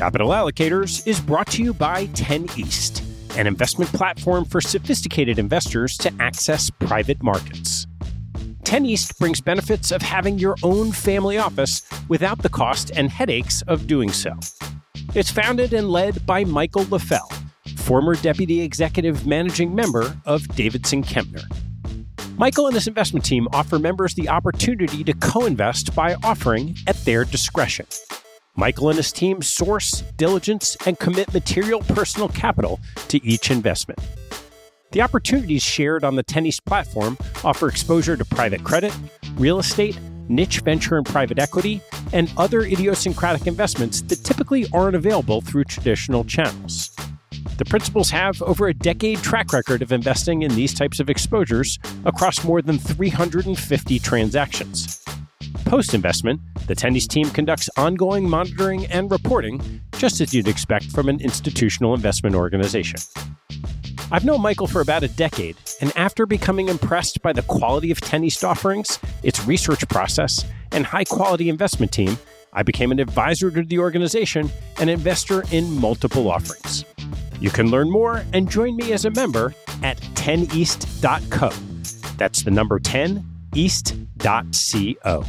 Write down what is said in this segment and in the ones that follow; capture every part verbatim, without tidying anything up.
Capital Allocators is brought to you by ten East, an investment platform for sophisticated investors to access private markets. ten East brings benefits of having your own family office without the cost and headaches of doing so. It's founded and led by Michael LaFell, former Deputy Executive Managing Member of Davidson Kempner. Michael and his investment team offer members the opportunity to co-invest by offering at their discretion. Michael and his team source, diligence, and commit material personal capital to each investment. The opportunities shared on the ten East platform offer exposure to private credit, real estate, niche venture and private equity, and other idiosyncratic investments that typically aren't available through traditional channels. The principals have over a decade track record of investing in these types of exposures across more than three hundred fifty transactions. Post-investment, the ten East team conducts ongoing monitoring and reporting, just as you'd expect from an institutional investment organization. I've known Michael for about a decade, and after becoming impressed by the quality of ten East offerings, its research process, and high-quality investment team, I became an advisor to the organization and investor in multiple offerings. You can learn more and join me as a member at ten east dot co. That's the number ten east dot co.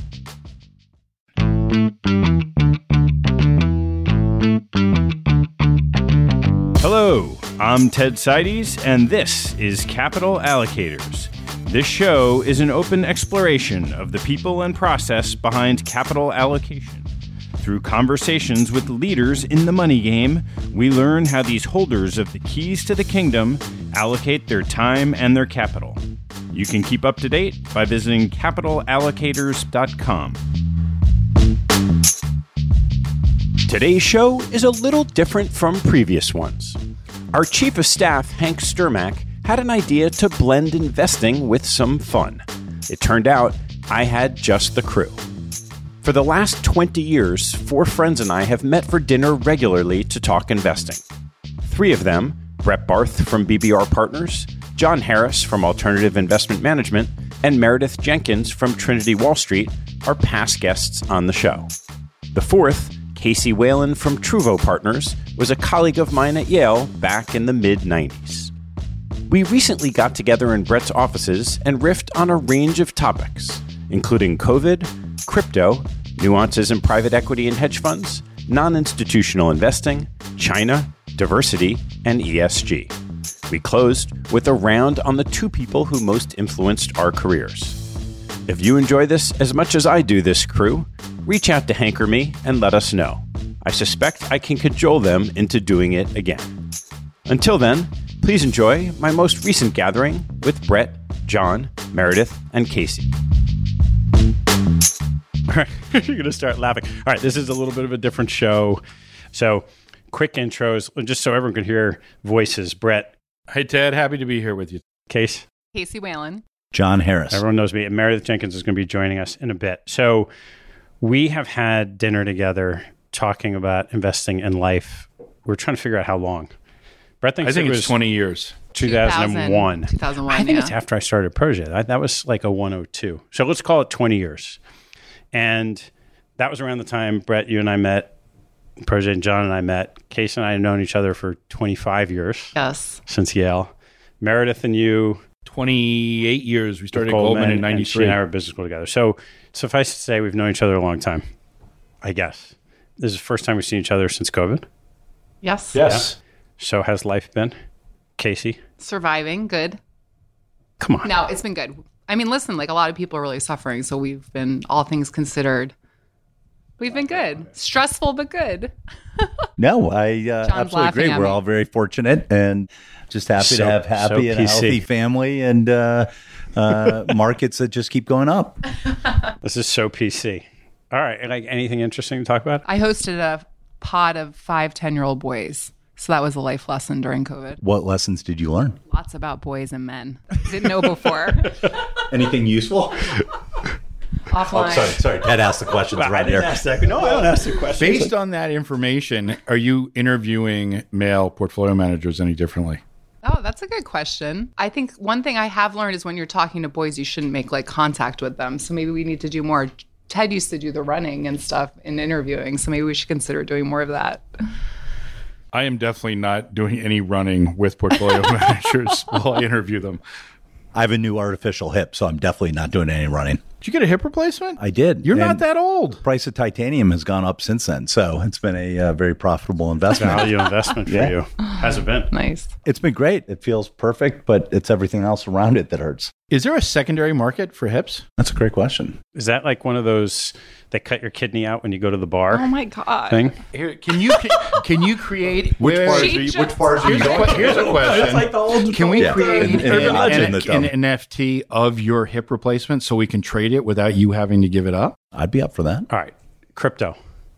Hello, I'm Ted Seides, and this is Capital Allocators. This show is an open exploration of the people and process behind capital allocation. Through conversations with leaders in the money game, we learn how these holders of the keys to the kingdom allocate their time and their capital. You can keep up to date by visiting capital allocators dot com. Today's show is a little different from previous ones. Our Chief of Staff, Hank Sturmack, had an idea to blend investing with some fun. It turned out I had just the crew. For the last twenty years, four friends and I have met for dinner regularly to talk investing. Three of them, Brett Barth from B B R Partners, John Harris from Alternative Investment Management, and Meredith Jenkins from Trinity Wall Street, are past guests on the show. The fourth, Casey Whalen from Truvo Partners, was a colleague of mine at Yale back in the mid nineties. We recently got together in Brett's offices and riffed on a range of topics, including COVID, crypto, nuances in private equity and hedge funds, non-institutional investing, China, diversity, and E S G. We closed with a round on the two people who most influenced our careers. If you enjoy this as much as I do this crew, reach out to Hank or me and let us know. I suspect I can cajole them into doing it again. Until then, please enjoy my most recent gathering with Brett, John, Meredith, and Casey. All right, you're going to start laughing. All right, this is a little bit of a different show. So, quick intros, just so everyone can hear voices. Brett. Hey, Ted. Happy to be here with you. Case. Casey Whalen. John Harris. Everyone knows me. And Meredith Jenkins is going to be joining us in a bit. So, we have had dinner together talking about investing in life. We're trying to figure out how long. Brett thinks I think it it's was twenty years. two thousand one. two thousand one, I think yeah. it's after I started Projet. That, that was like a one oh two. So let's call it twenty years. And that was around the time, Brett, you and I met, Projet and John and I met. Case and I have known each other for twenty-five years. Yes. Since Yale. Meredith and you. twenty-eight years. We started Goldman, Goldman in and ninety-three. She and I were business school together. So suffice to say, we've known each other a long time, I guess. This is the first time we've seen each other since COVID. Yes. Yes. Yeah. So how's life been? Casey? Surviving. Good. Come on. No, it's been good. I mean, listen, like a lot of people are really suffering. So we've been, all things considered, we've been good. Stressful, but good. No, I uh, absolutely agree. We're me. all very fortunate and just happy So- to have happy so and P a C. healthy family and uh, uh, markets that just keep going up. This is so P C. All right. Like anything interesting to talk about? I hosted a pod of five ten-year-old boys. So that was a life lesson during COVID. What lessons did you learn? Lots about boys and men. Didn't know before. Anything useful? Offline. Oh, sorry, sorry. Ted asked the questions Well, I right didn't there. ask that. No, I don't ask the questions. Based on that information, are you interviewing male portfolio managers any differently? Oh, that's a good question. I think one thing I have learned is when you're talking to boys, you shouldn't make like contact with them. So maybe we need to do more Ted used to do the running and stuff in interviewing, so maybe we should consider doing more of that. I am definitely not doing any running with portfolio managers while I interview them. I have a new artificial hip, so I'm definitely not doing any running. Did you get a hip replacement? I did. You're And not that old. Price of titanium has gone up since then, so it's been a uh, very profitable investment. Value investment for Yeah. you. Has it been? Nice. It's been great. It feels perfect, but it's everything else around it that hurts. Is there a secondary market for hips? That's a great question. Is that like one of those that cut your kidney out when you go to the bar Oh my God. thing? Here, can you can, can you create Which wait, bars wait, are wait, you- which bars Here's a, que- here's a question. old Can we Yeah. create An- an an, legend an- that an dumb. N F T of your hip replacement so we can trade it without you having to give it up? I'd be up for that. All right. Crypto.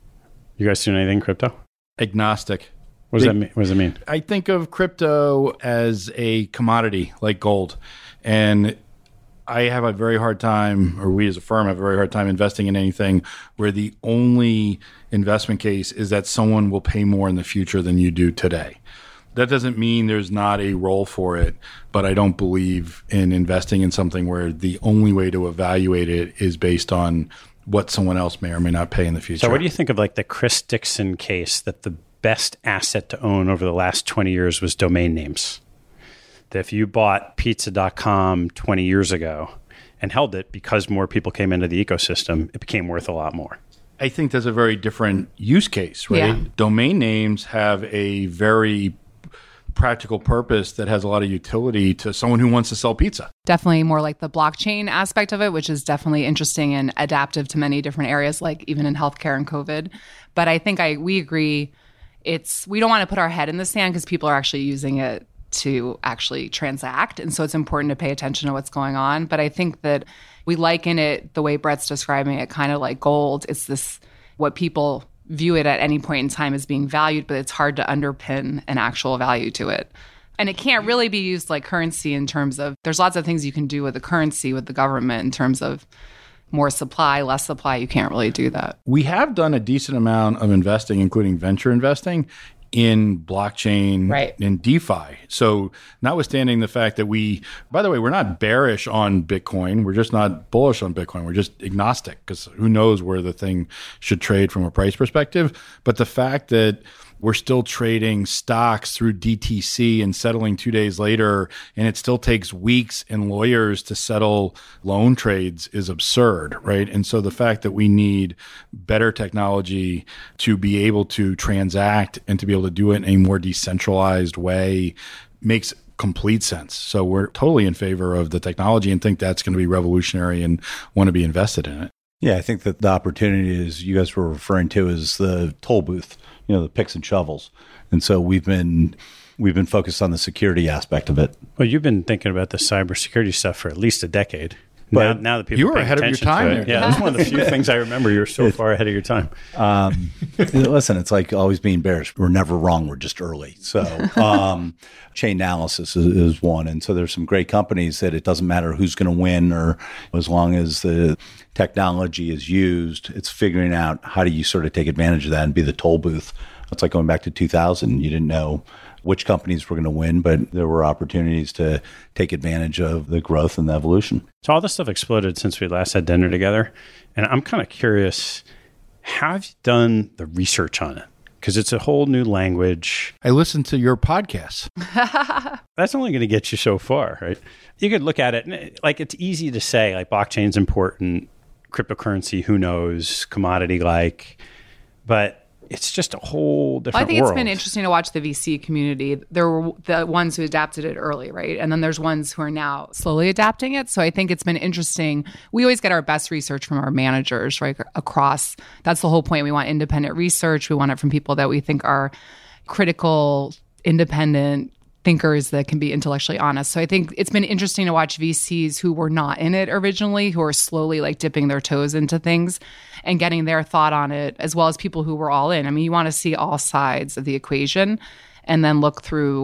You guys doing anything crypto? Agnostic. What does They- that mean? What does it mean? I think of crypto as a commodity like gold. And I have a very hard time, or we as a firm have a very hard time investing in anything where the only investment case is that someone will pay more in the future than you do today. That doesn't mean there's not a role for it, but I don't believe in investing in something where the only way to evaluate it is based on what someone else may or may not pay in the future. So what do you think of like the Chris Dixon case that the best asset to own over the last twenty years was domain names? That if you bought pizza dot com twenty years ago and held it because more people came into the ecosystem, it became worth a lot more. I think that's a very different use case, right? Yeah. Domain names have a very practical purpose that has a lot of utility to someone who wants to sell pizza. Definitely more like the blockchain aspect of it, which is definitely interesting and adaptive to many different areas, like even in healthcare and COVID. But I think I we agree it's we don't want to put our head in the sand because people are actually using it to actually transact. And so it's important to pay attention to what's going on. But I think that we liken it the way Brett's describing it, kind of like gold. It's this what people view it at any point in time as being valued, but it's hard to underpin an actual value to it. And it can't really be used like currency in terms of there's lots of things you can do with the currency with the government in terms of more supply, less supply. You can't really do that. We have done a decent amount of investing, including venture investing, in blockchain Right. and DeFi. So notwithstanding the fact that we, by the way, we're not bearish on Bitcoin. We're just not bullish on Bitcoin. We're just agnostic because who knows where the thing should trade from a price perspective. But the fact that we're still trading stocks through D T C and settling two days later, and it still takes weeks and lawyers to settle loan trades is absurd, right? And so the fact that we need better technology to be able to transact and to be able to do it in a more decentralized way makes complete sense. So we're totally in favor of the technology and think that's going to be revolutionary and want to be invested in it. Yeah, I think that the opportunity is you guys were referring to is the toll booth, you know, the picks and shovels. And so we've been we've been focused on the security aspect of it. Well, you've been thinking about the cybersecurity stuff for at least a decade. Now, But now that people you are were paying ahead of your attention time to there, it. Yeah, that's one of the few things I remember. You were so far ahead of your time. Um, listen, it's like always being bearish. We're never wrong. We're just early. So um, chain analysis is, is one. And so there's some great companies that it doesn't matter who's going to win or as long as the technology is used, it's figuring out how do you sort of take advantage of that and be the toll booth. It's like going back to two thousand. You didn't know which companies were going to win, but there were opportunities to take advantage of the growth and the evolution. So all this stuff exploded since we last had dinner together. And I'm kind of curious, how have you done the research on it? Because it's a whole new language. I listened to your podcast. That's only going to get you so far, right? You could look at it, and it- like it's easy to say, like blockchain's important, cryptocurrency, who knows, commodity-like, but it's just a whole different I think world. it's been interesting to watch the V C community. There were the ones who adapted it early, right? And then there's ones who are now slowly adapting it. So I think it's been interesting. We always get our best research from our managers, right? Across. That's the whole point. We want independent research. We want it from people that we think are critical, independent thinkers that can be intellectually honest. So I think it's been interesting to watch V Cs who were not in it originally, who are slowly like dipping their toes into things and getting their thought on it, as well as people who were all in. I mean, you want to see all sides of the equation and then look through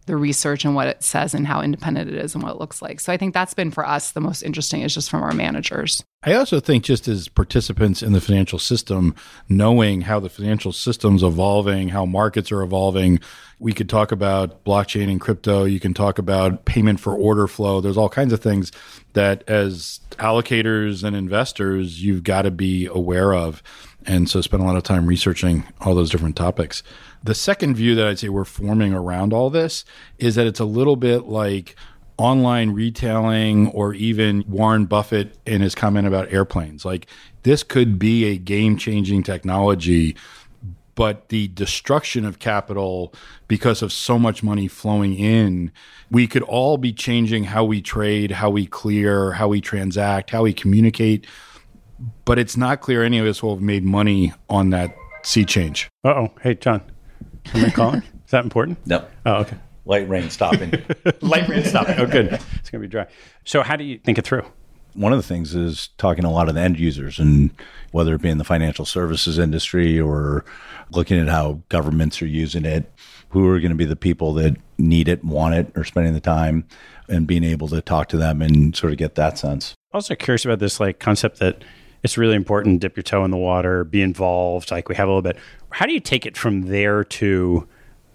the research and what it says and how independent it is and what it looks like. So I think that's been for us the most interesting is just from our managers. I also think just as participants in the financial system, knowing how the financial system's evolving, how markets are evolving, we could talk about blockchain and crypto. You can talk about payment for order flow. There's all kinds of things that as allocators and investors, you've got to be aware of. And so spend a lot of time researching all those different topics. The second view that I'd say we're forming around all this is that it's a little bit like online retailing or even Warren Buffett in his comment about airplanes. Like this could be a game-changing technology, but the destruction of capital because of so much money flowing in, we could all be changing how we trade, how we clear, how we transact, how we communicate. But it's not clear any of us will have made money on that sea change. Uh-oh. Hey, John. Am I calling? Is that important? No. Oh, okay. Light rain stopping. Light rain stopping. Oh, good. It's going to be dry. So how do you think it through? One of the things is talking to a lot of the end users, and whether it be in the financial services industry or looking at how governments are using it, who are going to be the people that need it, want it, or spending the time, and being able to talk to them and sort of get that sense. Also curious about this like concept that it's really important to dip your toe in the water, be involved. Like we have a little bit. How do you take it from there to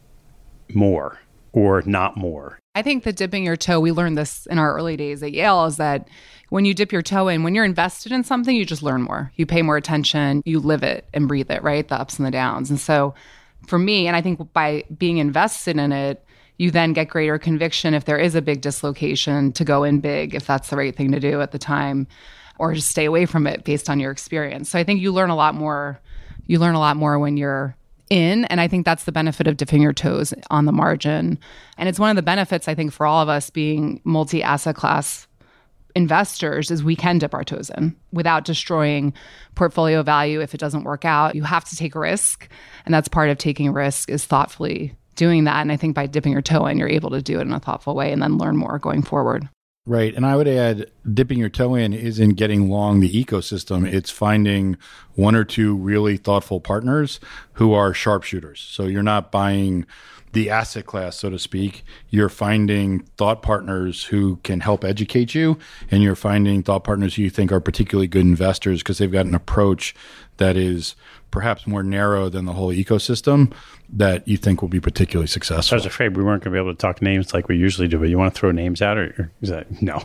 more or not more? I think that dipping your toe, we learned this in our early days at Yale, is that when you dip your toe in, when you're invested in something, you just learn more. You pay more attention, you live it and breathe it, right? The ups and the downs. And so for me, and I think by being invested in it, you then get greater conviction if there is a big dislocation to go in big, if that's the right thing to do at the time, or just stay away from it based on your experience. So I think you learn a lot more. You learn a lot more when you're in, and I think that's the benefit of dipping your toes on the margin. And it's one of the benefits, I think, for all of us being multi-asset class investors is we can dip our toes in without destroying portfolio value if it doesn't work out. You have to take a risk, and that's part of taking a risk is thoughtfully doing that. And I think by dipping your toe in, you're able to do it in a thoughtful way and then learn more going forward. Right. And I would add dipping your toe in isn't getting long the ecosystem. It's finding one or two really thoughtful partners who are sharpshooters. So you're not buying the asset class, so to speak. You're finding thought partners who can help educate you, and you're finding thought partners who you think are particularly good investors because they've got an approach that is perhaps more narrow than the whole ecosystem that you think will be particularly successful. I was afraid we weren't going to be able to talk names like we usually do, but you want to throw names out, or, or is that no?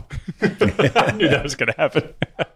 I knew that was going to happen.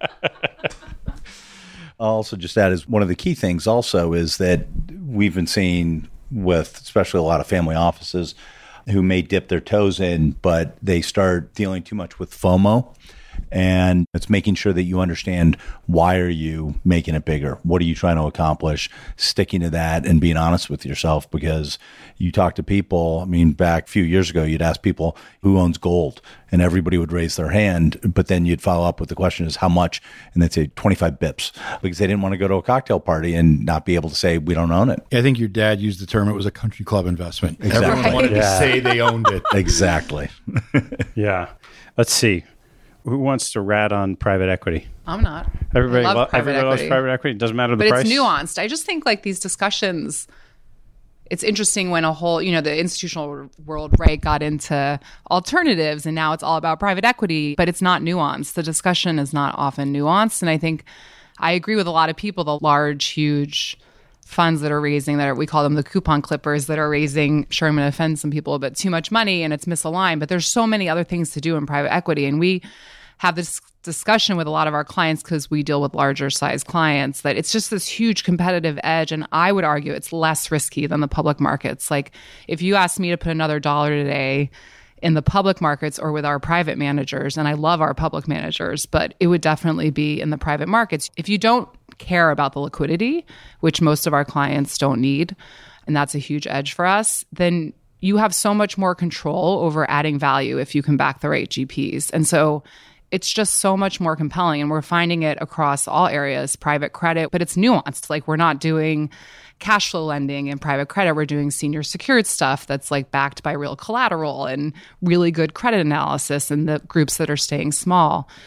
I'll also just add is one of the key things also is that we've been seeing with especially a lot of family offices who may dip their toes in, but they start dealing too much with FOMO. And it's making sure that you understand why are you making it bigger? What are you trying to accomplish? Sticking to that and being honest with yourself, because you talk to people. I mean, back a few years ago, you'd ask people who owns gold and everybody would raise their hand. But then you'd follow up with the question is how much? And they'd say twenty-five bips because they didn't want to go to a cocktail party and not be able to say we don't own it. I think your dad used the term, it was a country club investment. Exactly. Everyone Right. wanted Yeah. to say they owned it. Exactly. Yeah. Let's see. Who wants to rat on private equity? I'm not. Everybody, I love lo- private everybody loves equity. private equity. It doesn't matter the But price. it's nuanced. I just think like these discussions, it's interesting when a whole, you know, the institutional world, right, got into alternatives and now it's all about private equity, but it's not nuanced. The discussion is not often nuanced. And I think I agree with a lot of people, the large, huge funds that are raising, that are, we call them the coupon clippers, that are raising, sure, I'm going to offend some people, but too much money and it's misaligned. But there's so many other things to do in private equity. And we have this discussion with a lot of our clients because we deal with larger size clients that it's just this huge competitive edge. And I would argue it's less risky than the public markets. Like if you asked me to put another dollar today in the public markets or with our private managers, and I love our public managers, but it would definitely be in the private markets. If you don't care about the liquidity, which most of our clients don't need, and that's a huge edge for us, then you have so much more control over adding value if you can back the right G Ps. And so it's just so much more compelling. And we're finding it across all areas, private credit, but it's nuanced. Like we're not doing cash flow lending in private credit. We're doing senior secured stuff that's like backed by real collateral and really good credit analysis in the groups that are staying small.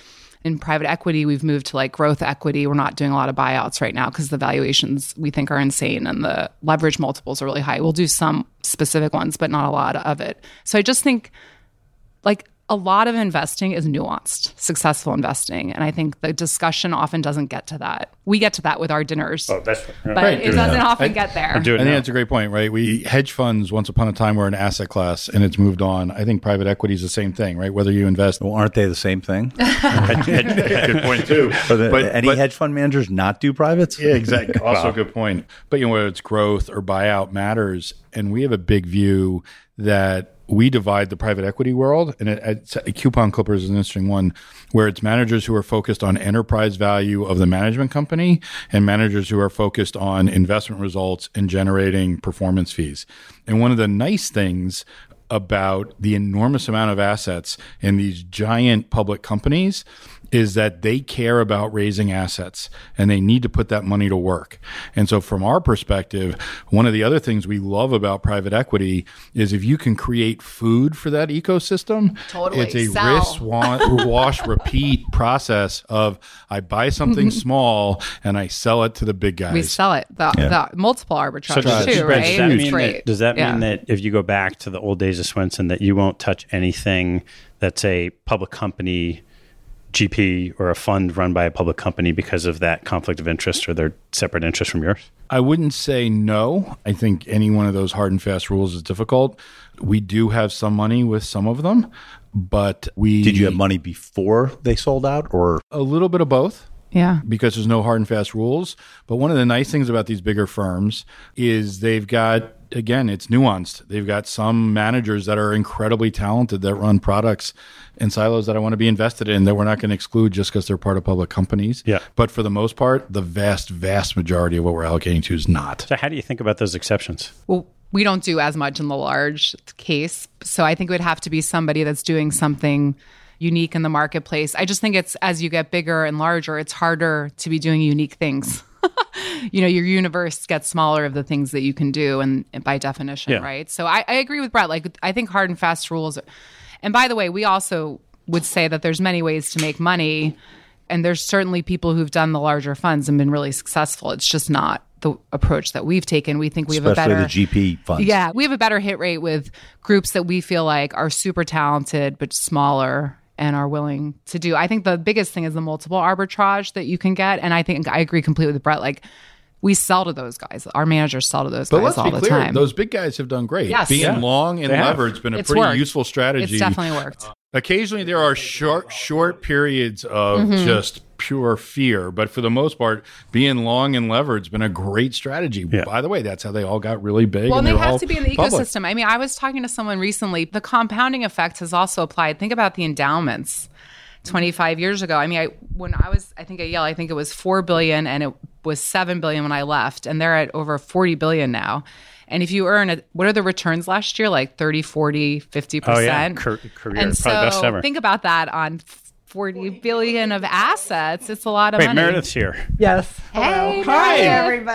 In private equity, we've moved to like growth equity. We're not doing a lot of buyouts right now because the valuations we think are insane and the leverage multiples are really high. We'll do some specific ones, but not a lot of it. So I just think like a lot of investing is nuanced, successful investing. And I think the discussion often doesn't get to that. We get to that with our dinners, Oh, that's right. but Right. it doesn't Yeah. often I- get there. Do I it think now. that's a great point, right? We hedge funds once upon a time were an asset class, and it's moved on. I think private equity is the same thing, right? Whether you invest, Well, aren't they the same thing? good point too. Are the, But- any but- hedge fund managers not do privates? Yeah, exactly. Also, a good point. But you know, whether it's growth or buyout matters, and we have a big view that we divide the private equity world, and it, it's, Coupon Clippers is an interesting one, where it's managers who are focused on enterprise value of the management company, and managers who are focused on investment results and generating performance fees. And one of the nice things about the enormous amount of assets in these giant public companies is that they care about raising assets and they need to put that money to work. And so from our perspective, one of the other things we love about private equity is if you can create food for that ecosystem, Totally. it's a Sell. risk wa- wash repeat process of I buy something small and I sell it to the big guys. We sell it, the, Yeah. the multiple arbitrage So does, too, does right? that It's mean great. that, does that Yeah. mean that if you go back to the old days of Swenson, that you won't touch anything that's a public company G P or a fund run by a public company because of that conflict of interest or their separate interest from yours? I wouldn't say no. I think any one of those hard and fast rules is difficult. We do have some money with some of them, but we Did you have money before they sold out, or a little bit of both. Yeah. Because there's no hard and fast rules. But one of the nice things about these bigger firms is they've got, again, it's nuanced. They've got some managers that are incredibly talented that run products in silos that I want to be invested in that we're not going to exclude just because they're part of public companies. Yeah. But for the most part, the vast, vast majority of what we're allocating to is not. So how do you think about those exceptions? Well, we don't do as much in the large case. So I think it would have to be somebody that's doing something unique in the marketplace. I just think it's as you get bigger and larger, it's harder to be doing unique things. You know, your universe gets smaller of the things that you can do, and, and by definition, Yeah. right? So I, I agree with Brett. Like, I think hard and fast rules. And by the way, we also would say that there's many ways to make money, and there's certainly people who've done the larger funds and been really successful. It's just not the approach that we've taken. We think we have a especially better the G P funds? yeah, we have a better hit rate with groups that we feel like are super talented but smaller and are willing to do. I think the biggest thing is the multiple arbitrage that you can get. And I think I agree completely with Brett. Like, we sell to those guys. Our managers sell to those But guys let's all be the clear, time. those big guys have done great. Yes. Being Yeah. long and They have. levered's been a It's pretty worked. useful strategy. It's definitely worked. Occasionally, there are short, short periods of Mm-hmm. just pure fear, but for the most part, being long and levered's been a great strategy. Yeah. By the way, that's how they all got really big. Well, and they they're all have to be in the public. ecosystem. I mean, I was talking to someone recently. The compounding effect has also applied. Think about the endowments. twenty-five years ago, I mean, I when I was, I think at Yale, I think it was four billion, and it was seven billion when I left, and they're at over forty billion now. And if you earn it, what are the returns last year? Like thirty, forty, fifty Oh, yeah. percent. Car- career. And Probably best so ever. think about that on forty billion of assets. It's a lot of Wait, money. Meredith's here. Yes. Hey, Hi, Meredith.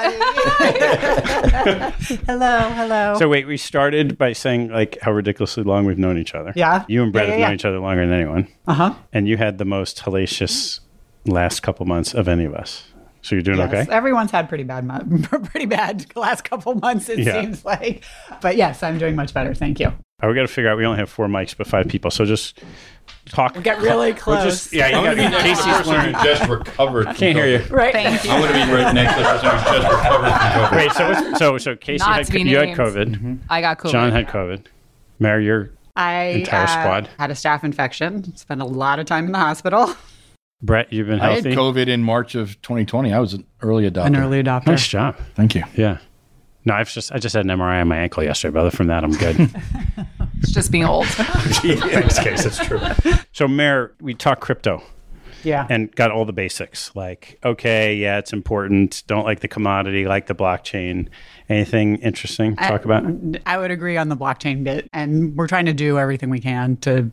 everybody. hello, hello. So wait, we started by saying like how ridiculously long we've known each other. Yeah. You and Brett Yeah, have yeah, known yeah. each other longer than anyone. uh huh. And you had the most hellacious last couple months of any of us. So you're doing Yes. okay? Everyone's had pretty bad, mo- pretty bad last couple months. It Yeah. seems like, but yes, I'm doing much better. Thank you. All right, we got to figure out. We only have four mics, but five people. So just talk. Get really We'll close. just, yeah, you I'm got going to be next to the Casey's person learning. who just recovered. I can't hear you. Right. Thank you. I'm going to be right next to the person who's just recovered from COVID. Wait, so what's, so so Casey Not had to be you had named. COVID. I got COVID. John had COVID. Mary, you're I Entire uh, squad. had a staph infection. Spent a lot of time in the hospital. Brett. You've been I had healthy. COVID in March of twenty twenty. I was an early adopter. An early adopter. Nice job. Thank you. Yeah. No, I've just I just had an M R I on my ankle yesterday, but other from that, I'm good. It's just being old. Thanks, Case. That's true. So, Mayor, we talked crypto Yeah. and got all the basics. Like, okay, yeah, it's important. Don't like the commodity, like the blockchain. Anything interesting to talk about? I would agree on the blockchain bit, and we're trying to do everything we can to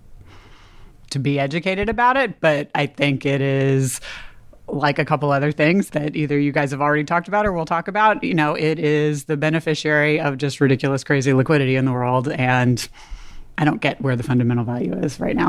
to be educated about it. But I think it is like a couple other things that either you guys have already talked about or we'll talk about. You know, it is the beneficiary of just ridiculous, crazy liquidity in the world, and I don't get where the fundamental value is right now.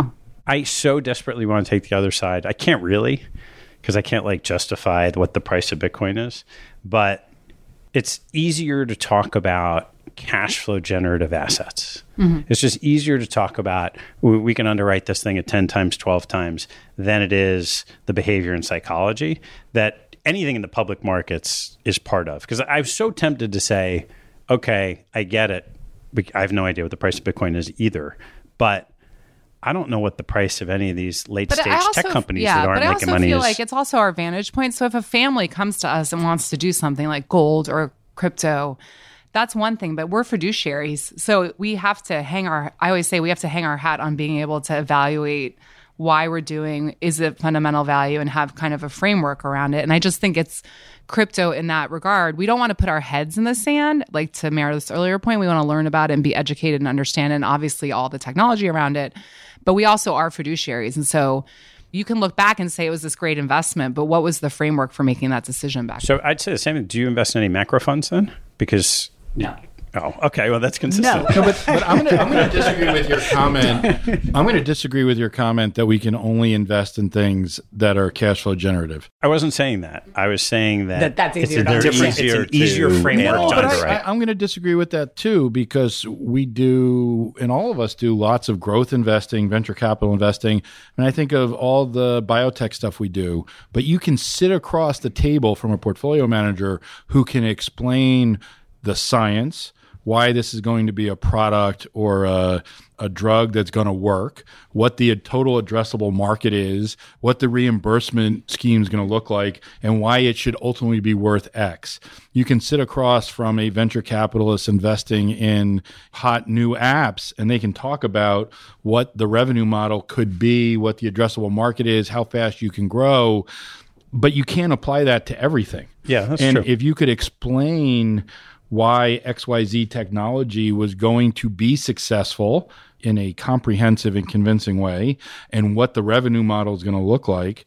I so desperately want to take the other side. I can't really, because I can't like justify what the price of Bitcoin is. But it's easier to talk about cash flow generative assets. Mm-hmm. It's just easier to talk about, we, we can underwrite this thing at ten times, twelve times than it is the behavior and psychology that anything in the public markets is part of. Because I was so tempted to say, okay, I get it. I have no idea what the price of Bitcoin is either. But I don't know what the price of any of these late but stage also, tech companies yeah, that aren't but I making also money feel is. like it's also our vantage point. So if a family comes to us and wants to do something like gold or crypto, that's one thing, but we're fiduciaries. So we have to hang our, I always say we have to hang our hat on being able to evaluate why we're doing, is it fundamental value, and have kind of a framework around it. And I just think it's crypto in that regard. We don't want to put our heads in the sand. Like to Meredith's earlier point, we want to learn about it and be educated and understand, and obviously all the technology around it. But we also are fiduciaries. And so you can look back and say it was this great investment, but what was the framework for making that decision back So I'd say the same. Do you invest in any macro funds then? Because No. Oh, okay. Well, that's consistent. No. No, but, but I'm going I'm to disagree with your comment. I'm going to disagree with your comment that we can only invest in things that are cash flow generative. I wasn't saying that. I was saying that, That that's it's easier a to different, understand. it's an easier to framework analyze. to But I, underwrite. I, I'm going to disagree with that too, because we do, and all of us do, lots of growth investing, venture capital investing. And I think of all the biotech stuff we do, but you can sit across the table from a portfolio manager who can explain the science, why this is going to be a product or a, a drug that's going to work, what the total addressable market is, what the reimbursement scheme is going to look like, and why it should ultimately be worth X. You can sit across from a venture capitalist investing in hot new apps, and they can talk about what the revenue model could be, what the addressable market is, how fast you can grow, but you can't apply that to everything. Yeah, that's and true. if you could explain why X Y Z technology was going to be successful in a comprehensive and convincing way, and what the revenue model is going to look like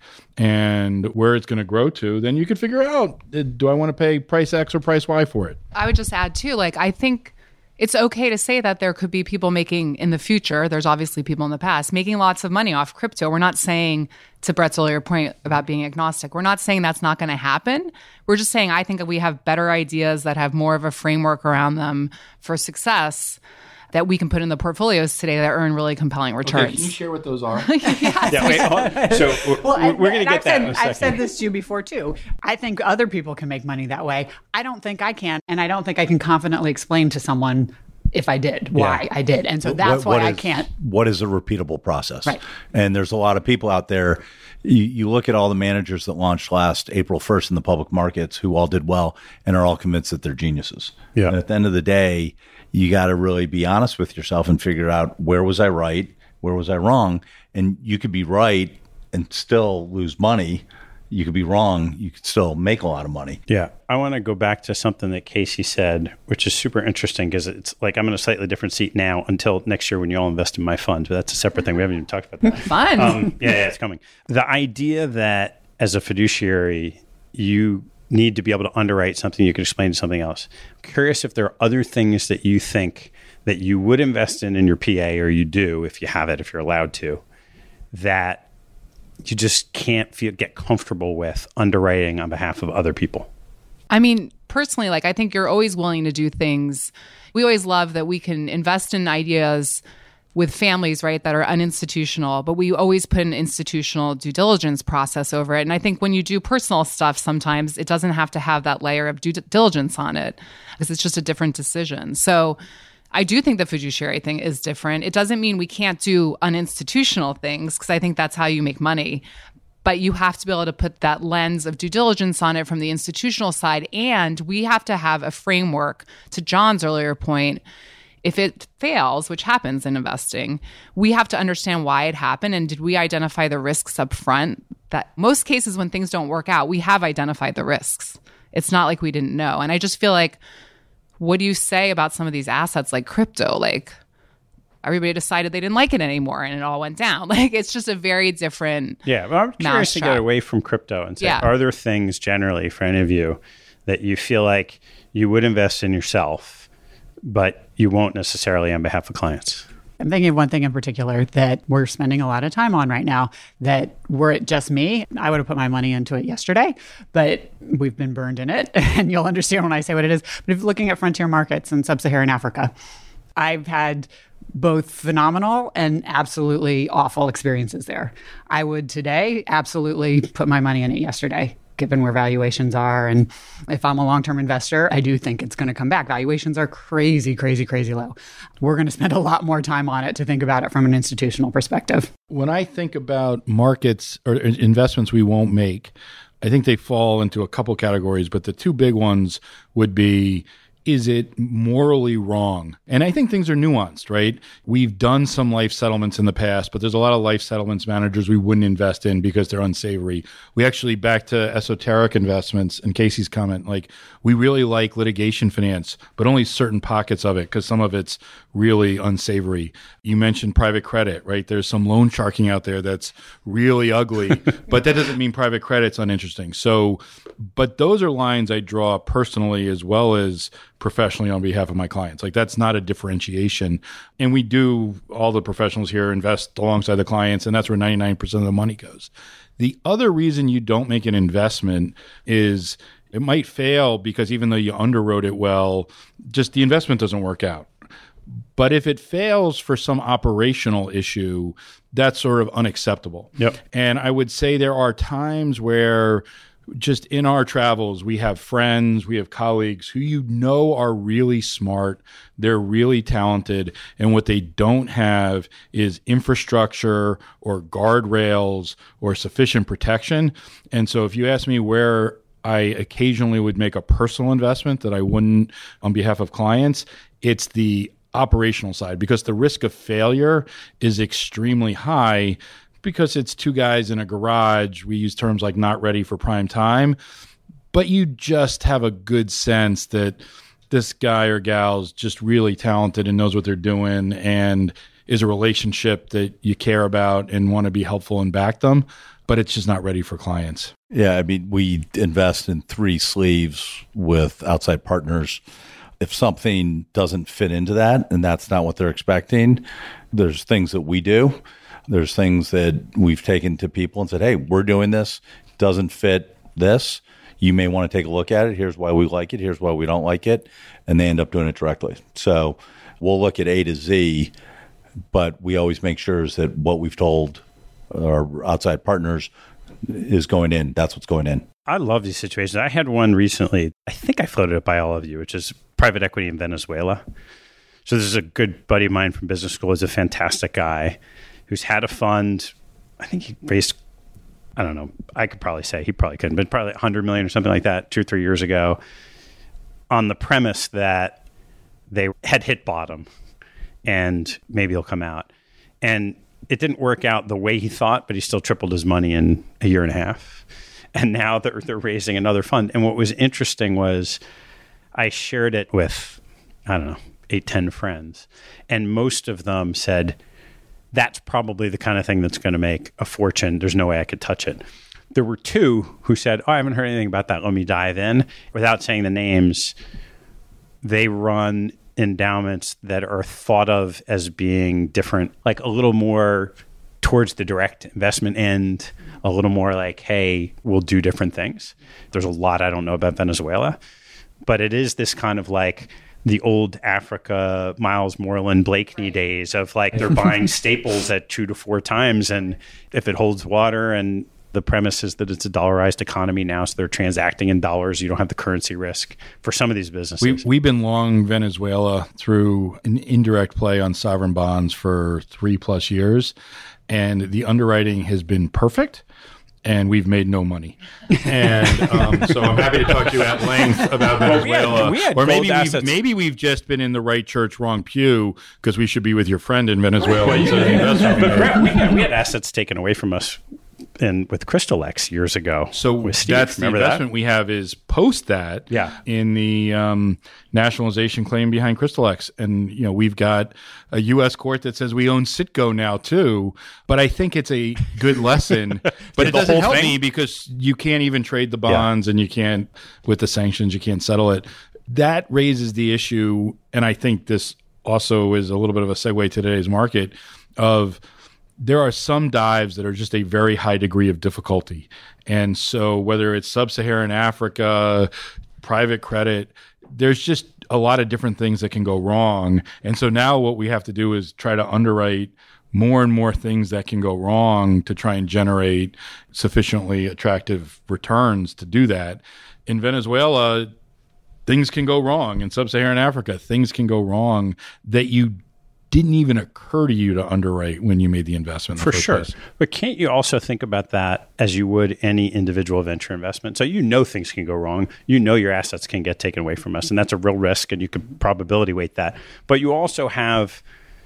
and where it's going to grow to, then you could figure out, do I want to pay price X or price Y for it? I would just add too, like, I think it's okay to say that there could be people making in the future, there's obviously people in the past, making lots of money off crypto. We're not saying, to Brett's earlier point about being agnostic, we're not saying that's not going to happen. We're just saying I think that we have better ideas that have more of a framework around them for success that we can put in the portfolios today that earn really compelling returns. Okay, can you share what those are? Yeah, wait, hold on. So we're, Well, we're, we're going to and get I've that said, in a second. I've said this to you before too. I think other people can make money that way. I don't think I can, and I don't think I can confidently explain to someone if I did why I did, and so that's What- what why I is- can't. What is a repeatable process? Right. And there's a lot of people out there. You, you look at all the managers that launched last April first in the public markets who all did well and are all convinced that they're geniuses. Yeah. And at the end of the day, you got to really be honest with yourself and figure out, where was I right? Where was I wrong? And you could be right and still lose money. You could be wrong. You could still make a lot of money. Yeah. I want to go back to something that Casey said, which is super interesting because it's like I'm in a slightly different seat now until next year when you all invest in my fund. But that's a separate thing. We haven't even talked about that. Fun. Um, yeah, yeah, it's coming. The idea that as a fiduciary, you need to be able to underwrite something you can explain to something else. I'm curious if there are other things that you think that you would invest in in your P A, or you do if you have it, if you're allowed to, that you just can't feel get comfortable with underwriting on behalf of other people. I mean, personally, like, I think you're always willing to do things. We always love that we can invest in ideas with families, right, that are uninstitutional, but we always put an institutional due diligence process over it. And I think when you do personal stuff, sometimes it doesn't have to have that layer of due diligence on it because it's just a different decision. So I do think the fiduciary thing is different. It doesn't mean we can't do uninstitutional things, because I think that's how you make money. But you have to be able to put that lens of due diligence on it from the institutional side. And we have to have a framework, to John's earlier point. If it fails, which happens in investing, we have to understand why it happened. And did we identify the risks up front? That most cases when things don't work out, we have identified the risks. It's not like we didn't know. And I just feel like, what do you say about some of these assets like crypto? Like, everybody decided they didn't like it anymore and it all went down. Like, it's just a very different Yeah, but I'm curious to mousetrap. get away from crypto and say, Yeah. are there things generally for any of you that you feel like you would invest in yourself, but you won't necessarily on behalf of clients? I'm thinking of one thing in particular that we're spending a lot of time on right now that were it just me, I would have put my money into it yesterday, but we've been burned in it. And you'll understand when I say what it is. But if you're looking at frontier markets in sub-Saharan Africa, I've had both phenomenal and absolutely awful experiences there. I would today absolutely put my money in it yesterday, given where valuations are. And if I'm a long-term investor, I do think it's going to come back. Valuations are crazy, crazy, crazy low. We're going to spend a lot more time on it to think about it from an institutional perspective. When I think about markets or investments we won't make, I think they fall into a couple categories, but the two big ones would be, is it morally wrong? And I think things are nuanced, right? We've done some life settlements in the past, but there's a lot of life settlements managers we wouldn't invest in because they're unsavory. We actually, back to esoteric investments and Casey's comment, like we really like litigation finance, but only certain pockets of it because some of it's really unsavory. You mentioned private credit, right? There's some loan sharking out there that's really ugly, but that doesn't mean private credit's uninteresting. So, but those are lines I draw personally as well as professionally on behalf of my clients. Like that's not a differentiation. And we do, all the professionals here invest alongside the clients, and that's where ninety-nine percent of the money goes. The other reason you don't make an investment is it might fail because even though you underwrote it well, just the investment doesn't work out. But if it fails for some operational issue, that's sort of unacceptable. Yep. And I would say there are times where just in our travels, we have friends, we have colleagues who you know are really smart, they're really talented, and what they don't have is infrastructure or guardrails or sufficient protection. And so if you ask me where I occasionally would make a personal investment that I wouldn't on behalf of clients, it's the operational side, because the risk of failure is extremely high because it's two guys in a garage. We use terms like not ready for prime time, but you just have a good sense that this guy or gal's just really talented and knows what they're doing and is a relationship that you care about and want to be helpful and back them, but it's just not ready for clients. Yeah, I mean, we invest in three sleeves with outside partners. If something doesn't fit into that and that's not what they're expecting, there's things that we do. There's things that we've taken to people and said, hey, we're doing this, doesn't fit this. You may want to take a look at it. Here's why we like it. Here's why we don't like it. And they end up doing it directly. So we'll look at A to Z, but we always make sure that what we've told our outside partners is going in. That's what's going in. I love these situations. I had one recently. I think I floated it by all of you, which is private equity in Venezuela. So this is a good buddy of mine from business school. He's a fantastic guy who's had a fund. I think he raised, I don't know, I could probably say, he probably couldn't, but probably one hundred million or something like that two or three years ago, on the premise that they had hit bottom and maybe they'll come out. And it didn't work out the way he thought, but he still tripled his money in a year and a half. And now they're, they're raising another fund. And what was interesting was I shared it with, I don't know, eight, ten friends. And most of them said, that's probably the kind of thing that's going to make a fortune. There's no way I could touch it. There were two who said, oh, I haven't heard anything about that. Let me dive in. Without saying the names, they run endowments that are thought of as being different, like a little more towards the direct investment end, a little more like, hey, we'll do different things. There's a lot I don't know about Venezuela, but it is this kind of like the old Africa, Miles Moreland, Blakeney days of like they're buying staples at two to four times. And if it holds water, and the premise is that it's a dollarized economy now, so they're transacting in dollars. You don't have the currency risk for some of these businesses. We, we've been long Venezuela through an indirect play on sovereign bonds for three plus years. And the underwriting has been perfect. And we've made no money. And um, so I'm happy to talk to you at length about Venezuela. Well, we had, we had or maybe gold we've, maybe we've just been in the right church, wrong pew, because we should be with your friend in Venezuela. Well, you, we, had, we had assets taken away from us in, with Crystalex years ago. So with Steve. that's Remember the investment that? we have is post that yeah. in the um, nationalization claim behind Crystalex. And, you know, we've got a U S court that says we own Citgo now too. But I think it's a good lesson. But it doesn't help thing? me because you can't even trade the bonds yeah. and you can't, with the sanctions, you can't settle it. That raises the issue. And I think this also is a little bit of a segue to today's market of there are some dives that are just a very high degree of difficulty. And so whether it's sub-Saharan Africa, private credit, there's just a lot of different things that can go wrong. And so now what we have to do is try to underwrite more and more things that can go wrong to try and generate sufficiently attractive returns to do that. In Venezuela, things can go wrong. In sub-Saharan Africa, things can go wrong that you didn't even occur to you to underwrite when you made the investment. In the For first sure. place. But can't you also think about that as you would any individual venture investment? So you know things can go wrong. You know your assets can get taken away from us, and that's a real risk, and you can probability weight that. But you also have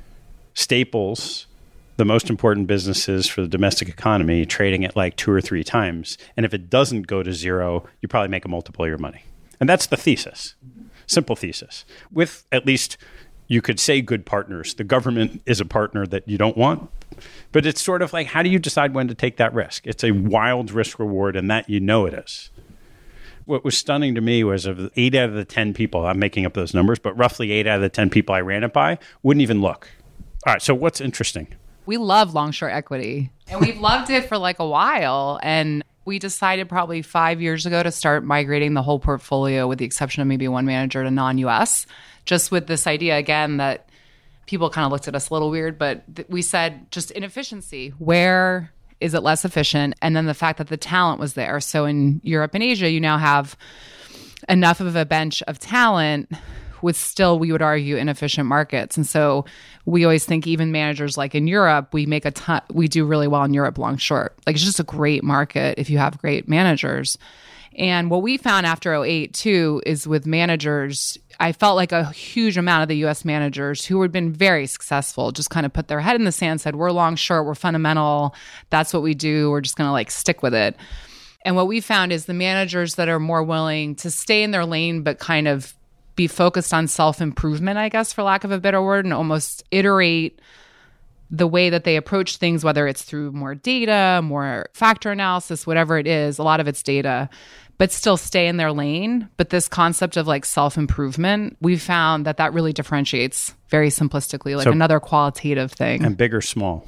staples, the most important businesses for the domestic economy, trading at like two or three times. And if it doesn't go to zero, you probably make a multiple of your money. And that's the thesis. Simple thesis. With at least, you could say, good partners. The government is a partner that you don't want. But it's sort of like, how do you decide when to take that risk? It's a wild risk reward, and that you know it is. What was stunning to me was of eight out of the ten people, I'm making up those numbers, but roughly eight out of the ten people I ran it by wouldn't even look. All right, so what's interesting? We love long short equity, and we've loved it for like a while. And we decided probably five years ago to start migrating the whole portfolio, with the exception of maybe one manager, to non-U S, just with this idea, again, that people kind of looked at us a little weird, but th- we said just inefficiency. Where is it less efficient? And then the fact that the talent was there. So in Europe and Asia, you now have enough of a bench of talent with still, we would argue, inefficient markets. And so we always think even managers like in Europe, we make a ton, we do really well in Europe long short. Like, it's just a great market if you have great managers. And what we found after oh eight too is with managers, I felt like a huge amount of the U S managers who had been very successful just kind of put their head in the sand, said, we're long short, we're fundamental, that's what we do, we're just going to like stick with it. And what we found is the managers that are more willing to stay in their lane but kind of be focused on self-improvement, I guess, for lack of a better word, and almost iterate the way that they approach things, whether it's through more data, more factor analysis, whatever it is, a lot of it's data, but still stay in their lane. But this concept of like self-improvement, we found that that really differentiates very simplistically, like So- another qualitative thing. And big or small?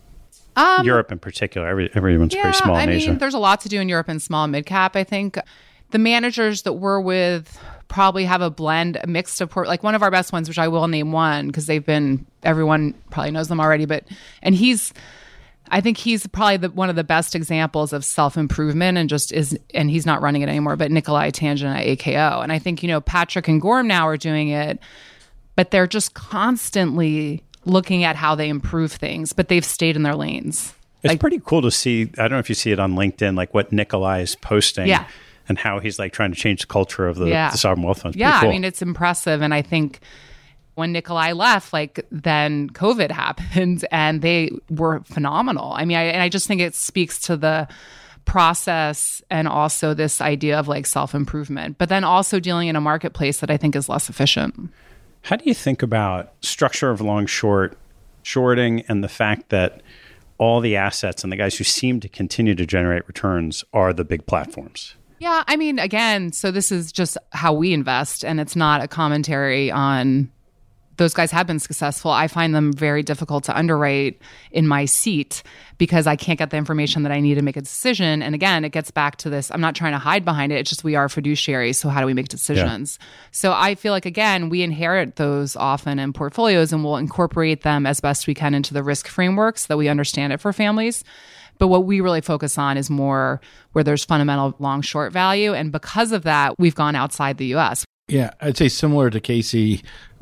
Um, Europe in particular. Every, everyone's yeah, very small I in mean, Asia. there's a lot to do in Europe and small and mid-cap, I think. The managers that we're with probably have a blend, a mix of port. Like one of our best ones, which I will name one because they've been, everyone probably knows them already, but, and he's, I think he's probably the, one of the best examples of self-improvement and just is, and he's not running it anymore, but Nikolai Tangent at A K O. And I think, you know, Patrick and Gorm now are doing it, but they're just constantly looking at how they improve things, but they've stayed in their lanes. It's Like- pretty cool to see. I don't know if you see it on LinkedIn, like what Nikolai is posting. Yeah. And how he's like trying to change the culture of the, Yeah. the sovereign wealth fund. It's Yeah, pretty cool. I mean, it's impressive. And I think when Nikolai left, like then COVID happened and they were phenomenal. I mean, I, and I just think it speaks to the process and also this idea of like self-improvement, but then also dealing in a marketplace that I think is less efficient. How do you think about structure of long short, shorting, and the fact that all the assets and the guys who seem to continue to generate returns are the big platforms? Yeah, I mean, again, so this is just how we invest, and it's not a commentary on those guys have been successful. I find them very difficult to underwrite in my seat because I can't get the information that I need to make a decision. And again, it gets back to this, I'm not trying to hide behind it. It's just we are fiduciaries. So how do we make decisions? Yeah. So I feel like, again, we inherit those often in portfolios and we'll incorporate them as best we can into the risk frameworks so that we understand it for families. But what we really focus on is more where there's fundamental long short value. And because of that, we've gone outside the U S. Yeah, I'd say similar to Casey,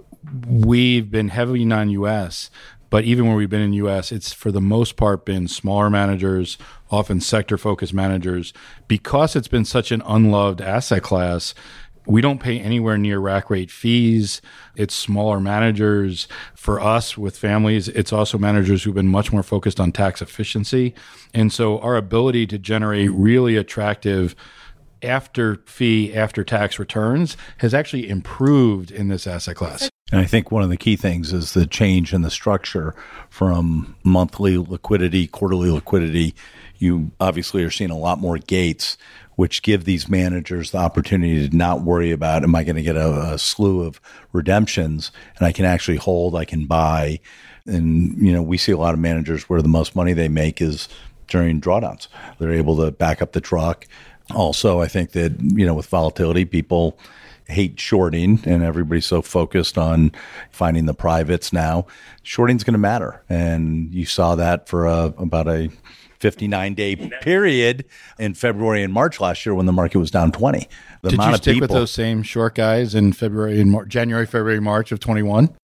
we've been heavily non-U S, but even when we've been in U S, it's for the most part been smaller managers, often sector-focused managers. Because it's been such an unloved asset class, we don't pay anywhere near rack rate fees. It's smaller managers. For us with families, it's also managers who've been much more focused on tax efficiency. And so our ability to generate really attractive after fee, after tax returns has actually improved in this asset class. And I think one of the key things is the change in the structure from monthly liquidity, quarterly liquidity, You obviously are seeing a lot more gates, which give these managers the opportunity to not worry about, am I going to get a, a slew of redemptions? And I can actually hold, I can buy. And, you know, we see a lot of managers where the most money they make is during drawdowns. They're able to back up the truck. Also, I think that, you know, with volatility, people hate shorting and everybody's so focused on finding the privates now. Shorting's going to matter. And you saw that for a, about a fifty-nine day period in February and March last year when the market was down twenty. The Did amount you of stick people, with those same short guys in February and Mar- January, February, March of twenty-one?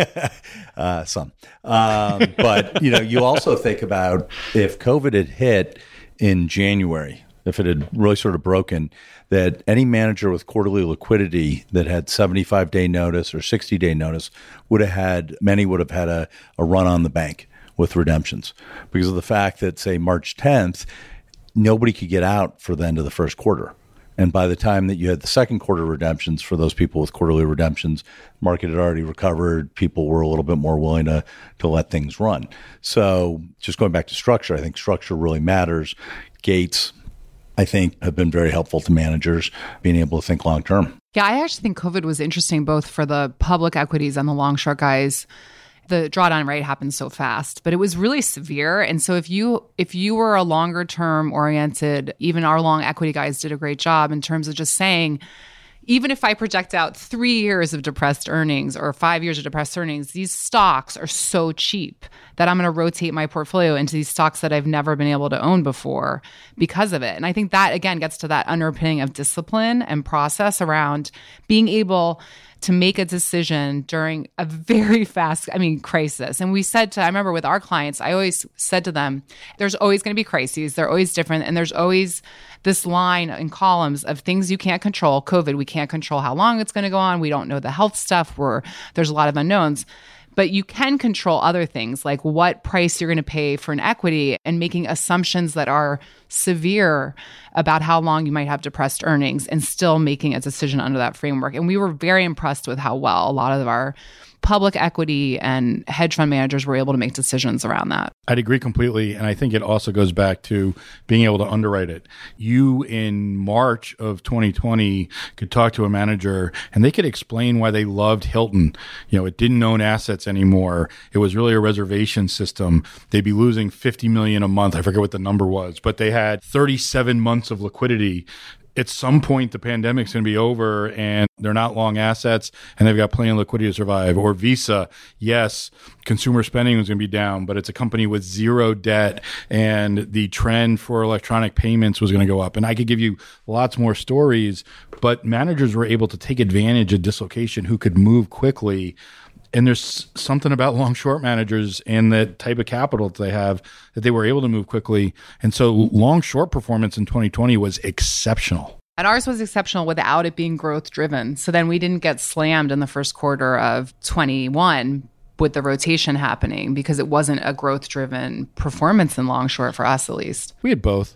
uh, some. Um, but, you know, you also think about if COVID had hit in January, if it had really sort of broken, that any manager with quarterly liquidity that had seventy-five day notice or sixty day notice would have had, many would have had a, a run on the bank with redemptions because of the fact that, say, March tenth, nobody could get out for the end of the first quarter. And by the time that you had the second quarter redemptions for those people with quarterly redemptions, market had already recovered. People were a little bit more willing to, to let things run. So just going back to structure, I think structure really matters. Gates, I think, have been very helpful to managers being able to think long term. Yeah, I actually think COVID was interesting both for the public equities and the long short guys. The drawdown rate happened so fast, but it was really severe. And so if you if you were a longer term oriented, even our long equity guys did a great job in terms of just saying, even if I project out three years of depressed earnings or five years of depressed earnings, these stocks are so cheap that I'm going to rotate my portfolio into these stocks that I've never been able to own before because of it. And I think that, again, gets to that underpinning of discipline and process around being able to make a decision during a very fast, I mean, crisis. And we said to, I remember with our clients, I always said to them, there's always going to be crises. They're always different. And there's always this line in columns of things you can't control. COVID, we can't control how long it's going to go on. We don't know the health stuff. We're, there's a lot of unknowns. But you can control other things like what price you're going to pay for an equity and making assumptions that are severe about how long you might have depressed earnings and still making a decision under that framework. And we were very impressed with how well a lot of our public equity and hedge fund managers were able to make decisions around that. I'd agree completely. And I think it also goes back to being able to underwrite it. You, in March of twenty twenty, could talk to a manager and they could explain why they loved Hilton. You know, it didn't own assets anymore. It was really a reservation system. They'd be losing fifty million dollars a month. I forget what the number was, but they had thirty-seven months of liquidity. At some point, the pandemic's going to be over and they're not long assets and they've got plenty of liquidity to survive. Or Visa, yes, consumer spending was going to be down, but it's a company with zero debt and the trend for electronic payments was going to go up. And I could give you lots more stories, but managers were able to take advantage of dislocation who could move quickly. And there's something about long short managers and the type of capital that they have that they were able to move quickly. And so long short performance in twenty twenty was exceptional. And ours was exceptional without it being growth driven. So then we didn't get slammed in the first quarter of twenty-one with the rotation happening because it wasn't a growth driven performance in long short for us, at least. We had both.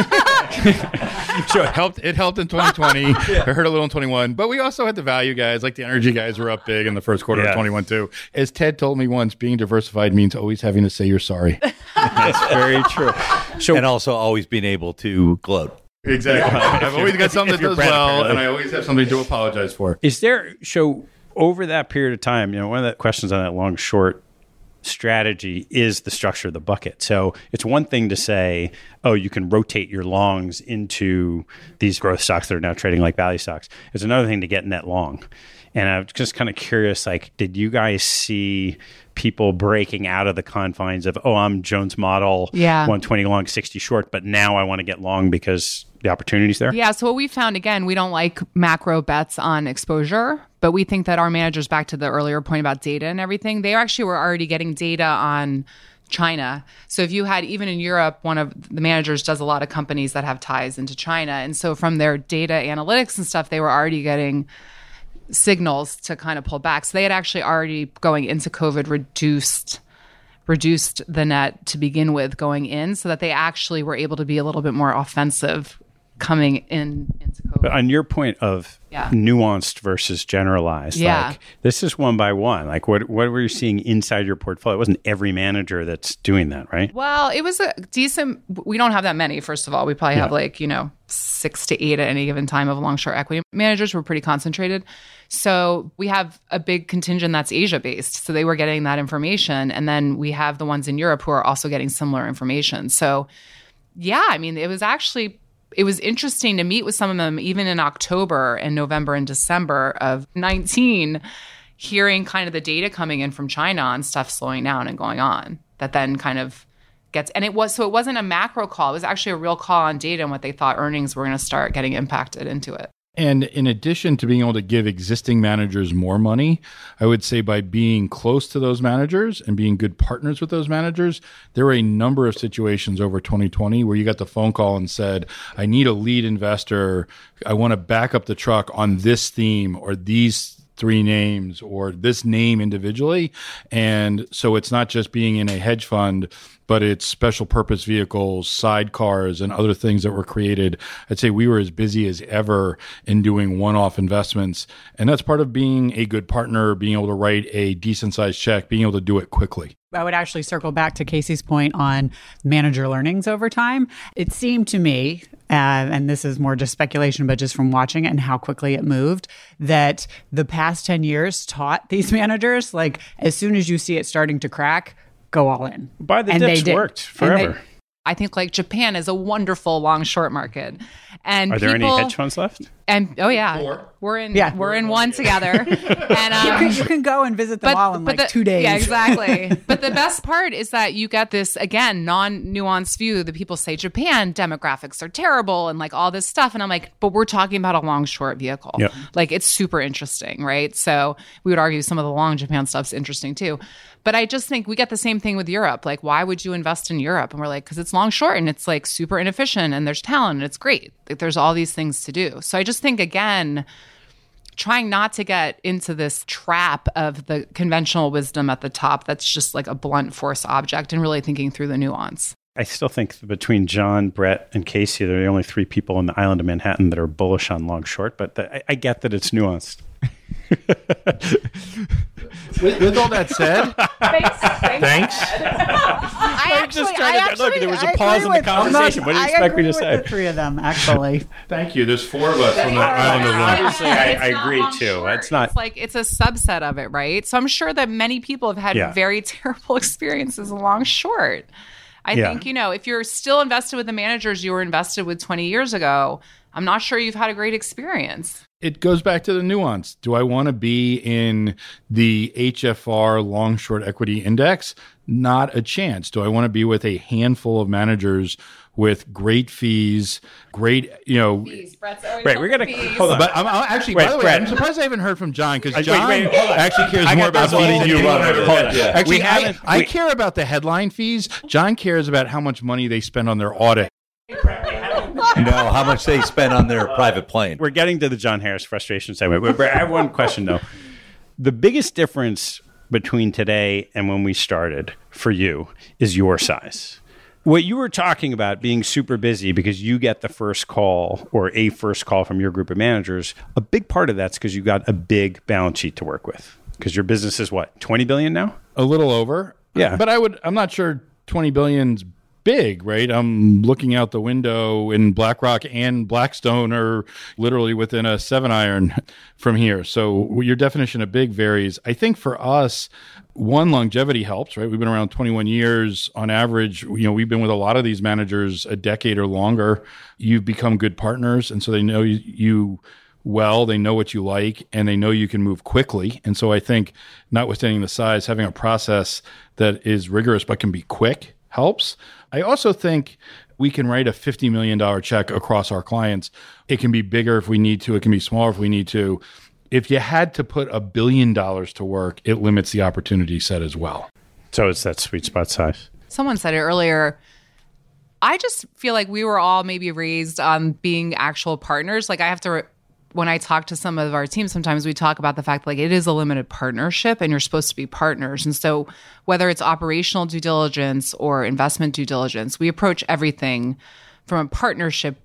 So it helped. It helped in twenty twenty. Yeah. It hurt a little in twenty-one, but we also had the value guys, like the energy guys, were up big in the first quarter yeah. of twenty-one too. As Ted told me once, being diversified means always having to say you're sorry. That's very true. So, and also always being able to gloat. Exactly. I've always got something that does well, and I always have something to apologize for. Is there so over that period of time? You know, one of the questions on that long short strategy is the structure of the bucket. So it's one thing to say, oh, you can rotate your longs into these growth stocks that are now trading like value stocks. It's another thing to get net long. And I'm just kind of curious, like, did you guys see people breaking out of the confines of, oh, I'm Jones Model, yeah. one twenty long, sixty short, but now I want to get long because the opportunity's there? Yeah. So what we found, again, we don't like macro bets on exposure, but we think that our managers, back to the earlier point about data and everything, they actually were already getting data on China. So if you had, even in Europe, one of the managers does a lot of companies that have ties into China. And so from their data analytics and stuff, they were already getting signals to kind of pull back. So they had actually already, going into COVID, reduced reduced the net to begin with going in, so that they actually were able to be a little bit more offensive coming in into COVID. But on your point of Yeah. nuanced versus generalized, Yeah. like this is one by one. Like what what were you seeing inside your portfolio? It wasn't every manager that's doing that, right? Well, it was a decent. We don't have that many. First of all, we probably have like you know six to eight at any given time of long short equity managers. We're pretty concentrated, so we have a big contingent that's Asia based. So they were getting that information, and then we have the ones in Europe who are also getting similar information. So yeah, I mean, it was actually. It was interesting to meet with some of them even in October and November and December of nineteen, hearing kind of the data coming in from China on stuff slowing down and going on that then kind of gets, and it was, so it wasn't a macro call. It was actually a real call on data and what they thought earnings were going to start getting impacted into it. And in addition to being able to give existing managers more money, I would say by being close to those managers and being good partners with those managers, there were a number of situations over twenty twenty where you got the phone call and said, I need a lead investor. I want to back up the truck on this theme or these three names or this name individually. And so it's not just being in a hedge fund, but it's special purpose vehicles, sidecars, and other things that were created. I'd say we were as busy as ever in doing one-off investments. And that's part of being a good partner, being able to write a decent sized check, being able to do it quickly. I would actually circle back to Casey's point on manager learnings over time. It seemed to me, uh, and this is more just speculation, but just from watching it and how quickly it moved, that the past ten years taught these managers, like, as soon as you see it starting to crack, go all in. Buy the And dips they did. worked And they- forever. I think like Japan is a wonderful long short market. And Are there people, any hedge funds left? And oh yeah, we're in Yeah. we're in one together. And You um, can, you can go and visit them all in like the, two days. Yeah, exactly. But the best part is that you get this, again, non-nuanced view that people say Japan demographics are terrible and like all this stuff. And I'm like, but we're talking about a long short vehicle. Yep. Like it's super interesting, right? So we would argue some of the long Japan stuff's interesting too. But I just think we get the same thing with Europe. Like, why would you invest in Europe? And we're like, because it's long short and it's like super inefficient and there's talent and it's great. Like, there's all these things to do. So I just think, again, trying not to get into this trap of the conventional wisdom at the top that's just like a blunt force object and really thinking through the nuance. I still think between John, Brett, and Casey, they're the only three people on the island of Manhattan that are bullish on long short, but the, I, I get that it's nuanced. With, with all that said, Thanks. thanks. I I'm actually, just trying I to look. There was a I pause agree in the with- I'm not- conversation. What do you I expect me agree to with say? the three of them, actually. Thank you. There's four of us on the island of Long. Obviously, I, It's I not agree long too. short. It's not. It's like it's a subset of it, right? So I'm sure that many people have had Yeah. very terrible experiences long short. I Yeah. think, you know, if you're still invested with the managers you were invested with twenty years ago, I'm not sure you've had a great experience. It goes back to the nuance. Do I want to be in the H F R long short equity index? Not a chance. Do I want to be with a handful of managers with great fees, great, you know, Right, we're gonna hold on. but I'm, I'm actually, Wait, by the way, Brett. I'm surprised I haven't heard from John because Wait, John wait, hold on. actually cares I more got about this fees one. than you Hold on, do. hold on. Actually, We I, haven't- I we- care about the headline fees. John cares about how much money they spend on their audit. No, how much they spend on their private plane. We're getting to the John Harris frustration segment. But Brett, I have one question though. The biggest difference between today and when we started for you is your size. What you were talking about being super busy because you get the first call or a first call from your group of managers, a big part of that's because you got a big balance sheet to work with. Because your business is what, twenty billion now? A little over. Yeah. But I would, I'm not sure twenty billion's big, right? I'm looking out the window and BlackRock and Blackstone are literally within a seven iron from here. So your definition of big varies. I think for us, one, longevity helps, right? We've been around twenty-one years on average. You know, we've been with a lot of these managers a decade or longer. You've become good partners. And so they know you, you well, they know what you like, and they know you can move quickly. And so I think, notwithstanding the size, having a process that is rigorous but can be quick helps. I also think we can write a fifty million dollars check across our clients. It can be bigger if we need to. It can be smaller if we need to. If you had to put a billion dollars to work, it limits the opportunity set as well. So it's that sweet spot size. Someone said it earlier. I just feel like we were all maybe raised on being actual partners. Like I have to, re- when I talk to some of our teams, sometimes we talk about the fact like it is a limited partnership and you're supposed to be partners. And so whether it's operational due diligence or investment due diligence, we approach everything from a partnership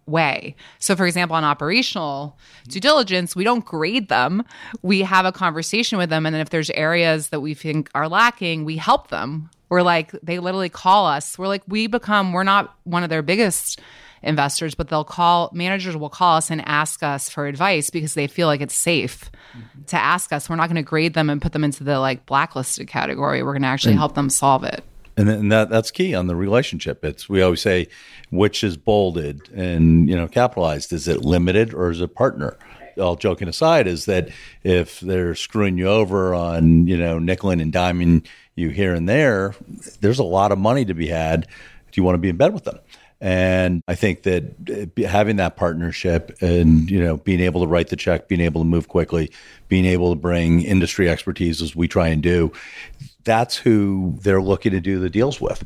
way. So for example, on operational due diligence, we don't grade them. We have a conversation with them. And then if there's areas that we think are lacking, we help them. We're like, they literally call us. We're like, we become, we're not one of their biggest investors, but they'll call, managers will call us and ask us for advice because they feel like it's safe mm-hmm. to ask us. We're not going to grade them and put them into the like blacklisted category. We're going to actually and, help them solve it. And, and that that's key on the relationship. It's, we always say, which is bolded and, you know, capitalized. Is it limited or is it partner? All joking aside, is that if they're screwing you over on, you know, nickeling and diming you here and there, there's a lot of money to be had. Do you want to be in bed with them? And I think that having that partnership and, you know, being able to write the check, being able to move quickly, being able to bring industry expertise as we try and do, that's who they're looking to do the deals with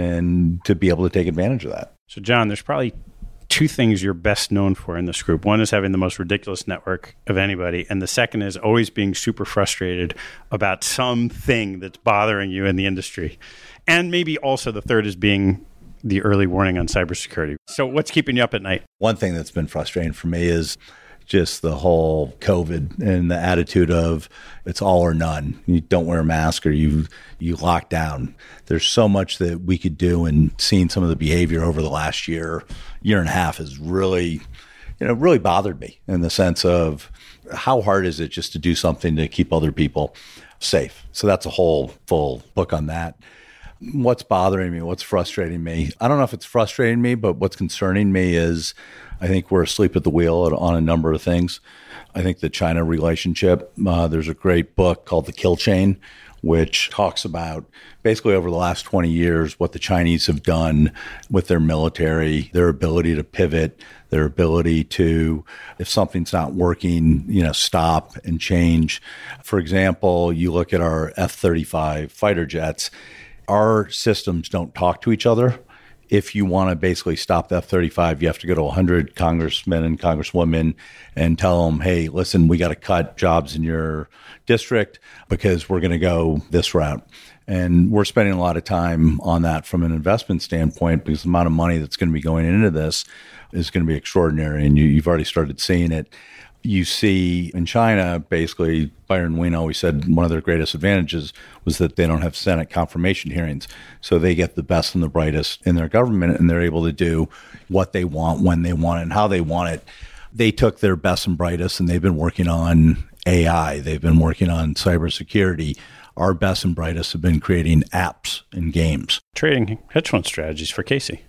and to be able to take advantage of that. So, John, there's probably two things you're best known for in this group. One is having the most ridiculous network of anybody. And the second is always being super frustrated about something that's bothering you in the industry. And maybe also the third is being the early warning on cybersecurity. So what's keeping you up at night? One thing that's been frustrating for me is just the whole COVID and the attitude of it's all or none. You don't wear a mask or you you lock down. There's so much that we could do, and seeing some of the behavior over the last year, year and a half has really, you know, really bothered me in the sense of how hard is it just to do something to keep other people safe? So that's a whole full book on that. What's bothering me, what's frustrating me? I don't know if it's frustrating me, but what's concerning me is I think we're asleep at the wheel on a number of things. I think the China relationship, uh, there's a great book called The Kill Chain, which talks about basically over the last twenty years, what the Chinese have done with their military, their ability to pivot, their ability to, if something's not working, you know, stop and change. For example, you look at our F thirty-five fighter jets, our systems don't talk to each other. If you want to basically stop the F thirty-five, you have to go to one hundred congressmen and congresswomen and tell them, hey, listen, we got to cut jobs in your district because we're going to go this route. And we're spending a lot of time on that from an investment standpoint because the amount of money that's going to be going into this is going to be extraordinary. And you, you've already started seeing it. You see in China, basically, Byron Wien always said one of their greatest advantages was that they don't have Senate confirmation hearings. So they get the best and the brightest in their government, and they're able to do what they want, when they want it, and how they want it. They took their best and brightest, and they've been working on A I. They've been working on cybersecurity. Our best and brightest have been creating apps and games. Trading hedge fund strategies for Casey.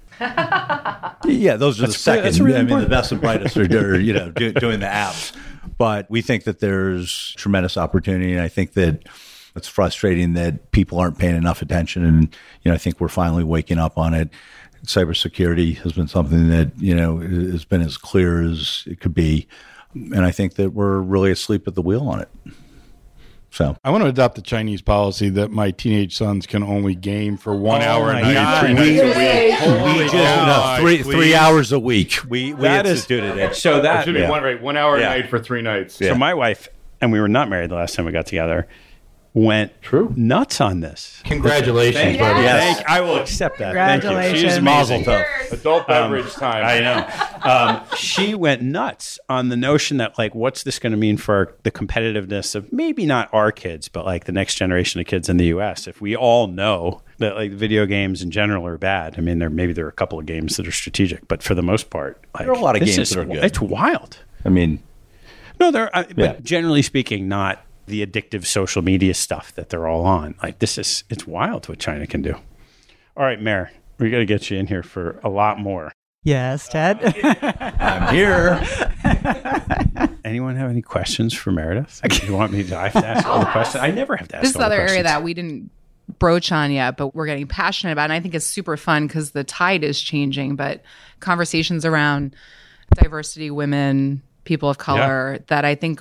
Yeah, those are that's, the second. That's really I mean, important. the best and brightest are, are you know do, doing the apps. But we think that there's tremendous opportunity, and I think that it's frustrating that people aren't paying enough attention. And you know, I think we're finally waking up on it. Cybersecurity has been something that you know has been as clear as it could be, and I think that we're really asleep at the wheel on it. So I want to adopt the Chinese policy that my teenage sons can only game for one Oh hour my a night, God. three nights a week. Holy we just, you know, God, three please. three hours a week. We we That is- instituted it. So that Excuse me, Yeah. one, right, one hour Yeah. a night for three nights. So my wife, and we were not married the last time we got together, went True. nuts on this. Congratulations, buddy. Yes. Thank, I will accept that. Thank you. She's Congratulations. amazing. Mazel tov. Adult beverage time. I know. Um, she went nuts on the notion that, like, what's this going to mean for the competitiveness of maybe not our kids, but like the next generation of kids in the U S if we all know that like video games in general are bad. I mean, there maybe there are a couple of games that are strategic, but for the most part, like, There are a lot of this games is- that are good. It's wild. I mean, No, there. Uh, Yeah. But generally speaking, not the addictive social media stuff that they're all on. Like this is, it's wild what China can do. All right, Mayor, we got to get you in here for a lot more. Yes, Ted. I'm here. Anyone have any questions for Meredith? You want me to? I have to ask all the questions. I never have to ask. This is all the another area questions. that we didn't broach on yet, but we're getting passionate about. And I think it's super fun because the tide is changing. But conversations around diversity, women, people of color, that I think are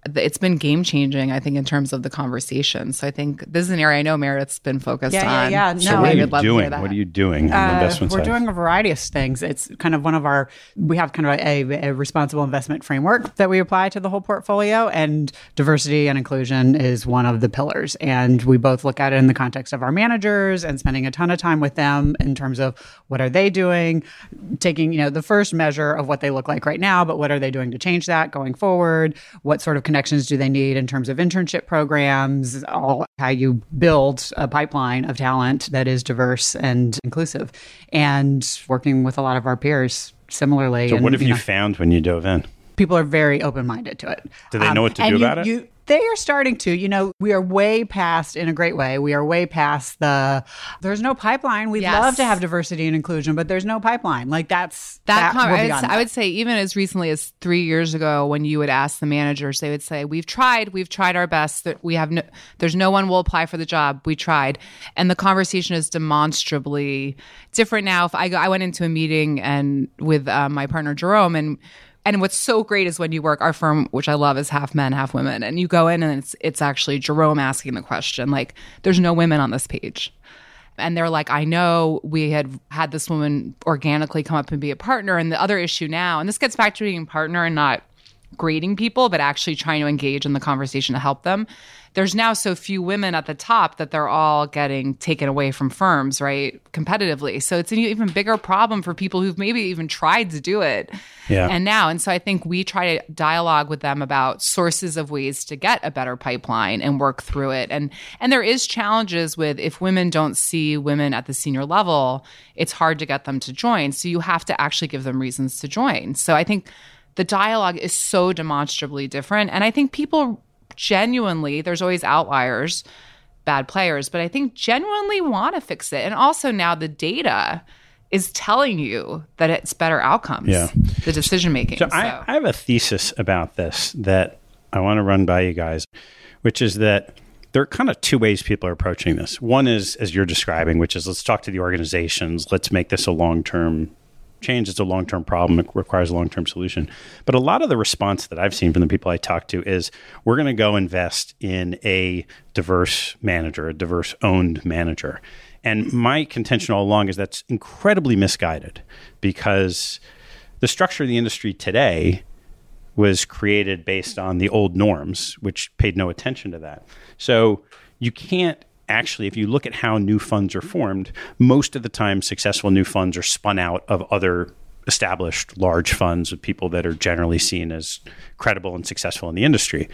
it's been game changing, I think, in terms of the conversation. So I think this is an area I know Meredith's been focused Yeah, yeah, on. yeah. So No, what I are you would love to hear doing? that. What are you doing on the Uh, investment we're side? doing a variety of things. It's kind of one of our, we have kind of a, a responsible investment framework that we apply to the whole portfolio, and diversity and inclusion is one of the pillars. And we both look at it in the context of our managers and spending a ton of time with them in terms of what are they doing, taking, you know, the first measure of what they look like right now, but what are they doing to change that going forward? What sort of connections do they need in terms of internship programs, all how you build a pipeline of talent that is diverse and inclusive, and working with a lot of our peers similarly. So and, what have you, know, found when you dove in? people are very open-minded to it. Do they know what to and do you- about it? you- they are starting to. You know, we are way past, in a great way, we are way past the, there's no pipeline. We'd Yes. love to have diversity and inclusion, but there's no pipeline. Like that's, That, that, con- we're I, would, beyond say- that. I would say even as recently as three years ago, when you would ask the managers, they would say, "We've tried, we've tried our best. That we have no, there's no one will apply for the job. We tried," and the conversation is demonstrably different now. If I go, I went into a meeting and with uh, my partner Jerome, and and what's so great is when you work, our firm, which I love, is half men, half women, and you go in and it's it's actually Jerome asking the question, like, "There's no women on this page." And they're like, I know we had had this woman organically come up and be a partner. And the other issue now, and this gets back to being a partner and not grading people, but actually trying to engage in the conversation to help them. There's now so few women at the top that they're all getting taken away from firms, right, competitively. So it's an even bigger problem for people who've maybe even tried to do it. Yeah. And now, and so I think we try to dialogue with them about sources of ways to get a better pipeline and work through it. And and there is challenges with if women don't see women at the senior level, it's hard to get them to join. So you have to actually give them reasons to join. So I think the dialogue is so demonstrably different. And I think people genuinely, there's always outliers, bad players, but I think genuinely want to fix it. And also now the data is telling you that it's better outcomes, Yeah. the decision making. So, I, I have a thesis about this that I want to run by you guys, which is that there are kind of two ways people are approaching this. One is, as you're describing, which is let's talk to the organizations, let's make this a long-term change. It's a long-term problem. It requires a long-term solution. But a lot of the response that I've seen from the people I talk to is we're going to go invest in a diverse manager, a diverse owned manager. And my contention all along is that's incredibly misguided because the structure of the industry today was created based on the old norms, which paid no attention to that. So you can't actually, if you look at how new funds are formed, most of the time successful new funds are spun out of other established large funds with people that are generally seen as credible and successful in the industry.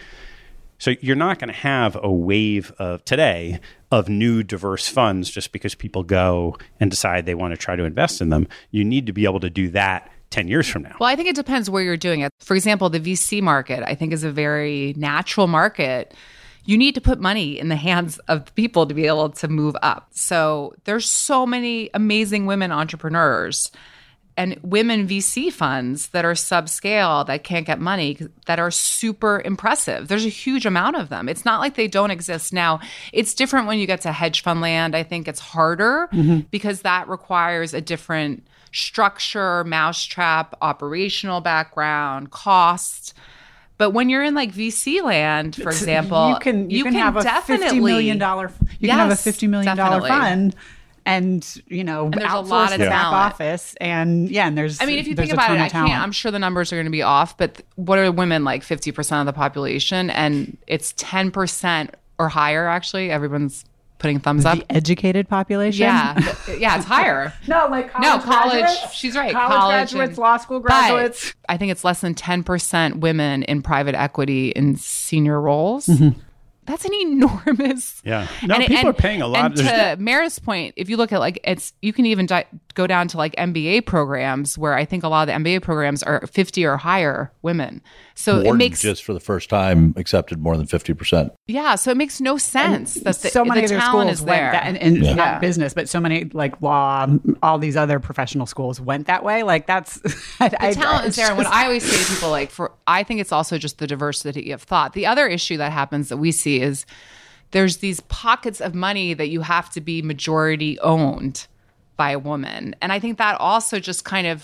So you're not going to have a wave of today of new diverse funds just because people go and decide they want to try to invest in them. You need to be able to do that ten years from now. Well, I think it depends where you're doing it. For example, the V C market, I think, is a very natural market. You need to put money in the hands of the people to be able to move up. So there's so many amazing women entrepreneurs and women V C funds that are subscale, that can't get money, that are super impressive. There's a huge amount of them. It's not like they don't exist now. It's different when you get to hedge fund land. I think it's harder mm-hmm. because that requires a different structure, mousetrap, operational background, cost. But when you're in like V C land, for example, you can you, you can, can have a definitely fifty million dollars you yes, can have a fifty million dollars definitely. fund and you know and there's outsource a lot of the back talent. office and yeah and there's I mean if you there's think a about ton it, of I talent. can't I'm sure the numbers are going to be off, but th- what are women, like fifty percent of the population, and it's ten percent or higher actually. Everyone's putting thumbs up. The educated population? Yeah. yeah, it's higher. no, like college No, college. graduates. She's right. College, College graduates, and- law school graduates. But I think it's less than ten percent women in private equity in senior roles. Mm-hmm. That's an enormous. Yeah. No, and, people and, are paying a lot. And There's- to Mara's point, if you look at like it's, you can even di- go down to like M B A programs where I think a lot of the M B A programs are fifty or higher women. So Wharton it makes just for the first time accepted more than fifty percent. yeah. So it makes no sense that the, so many the of their talent schools is went there. that, and, and Yeah. not Yeah. business, but so many like law, all these other professional schools went that way. Like that's I, The I, talent is it's there. And what just- I always say to people, like, for I think it's also just the diversity of thought. The other issue that happens that we see is there's these pockets of money that you have to be majority owned by a woman, and I think that also just kind of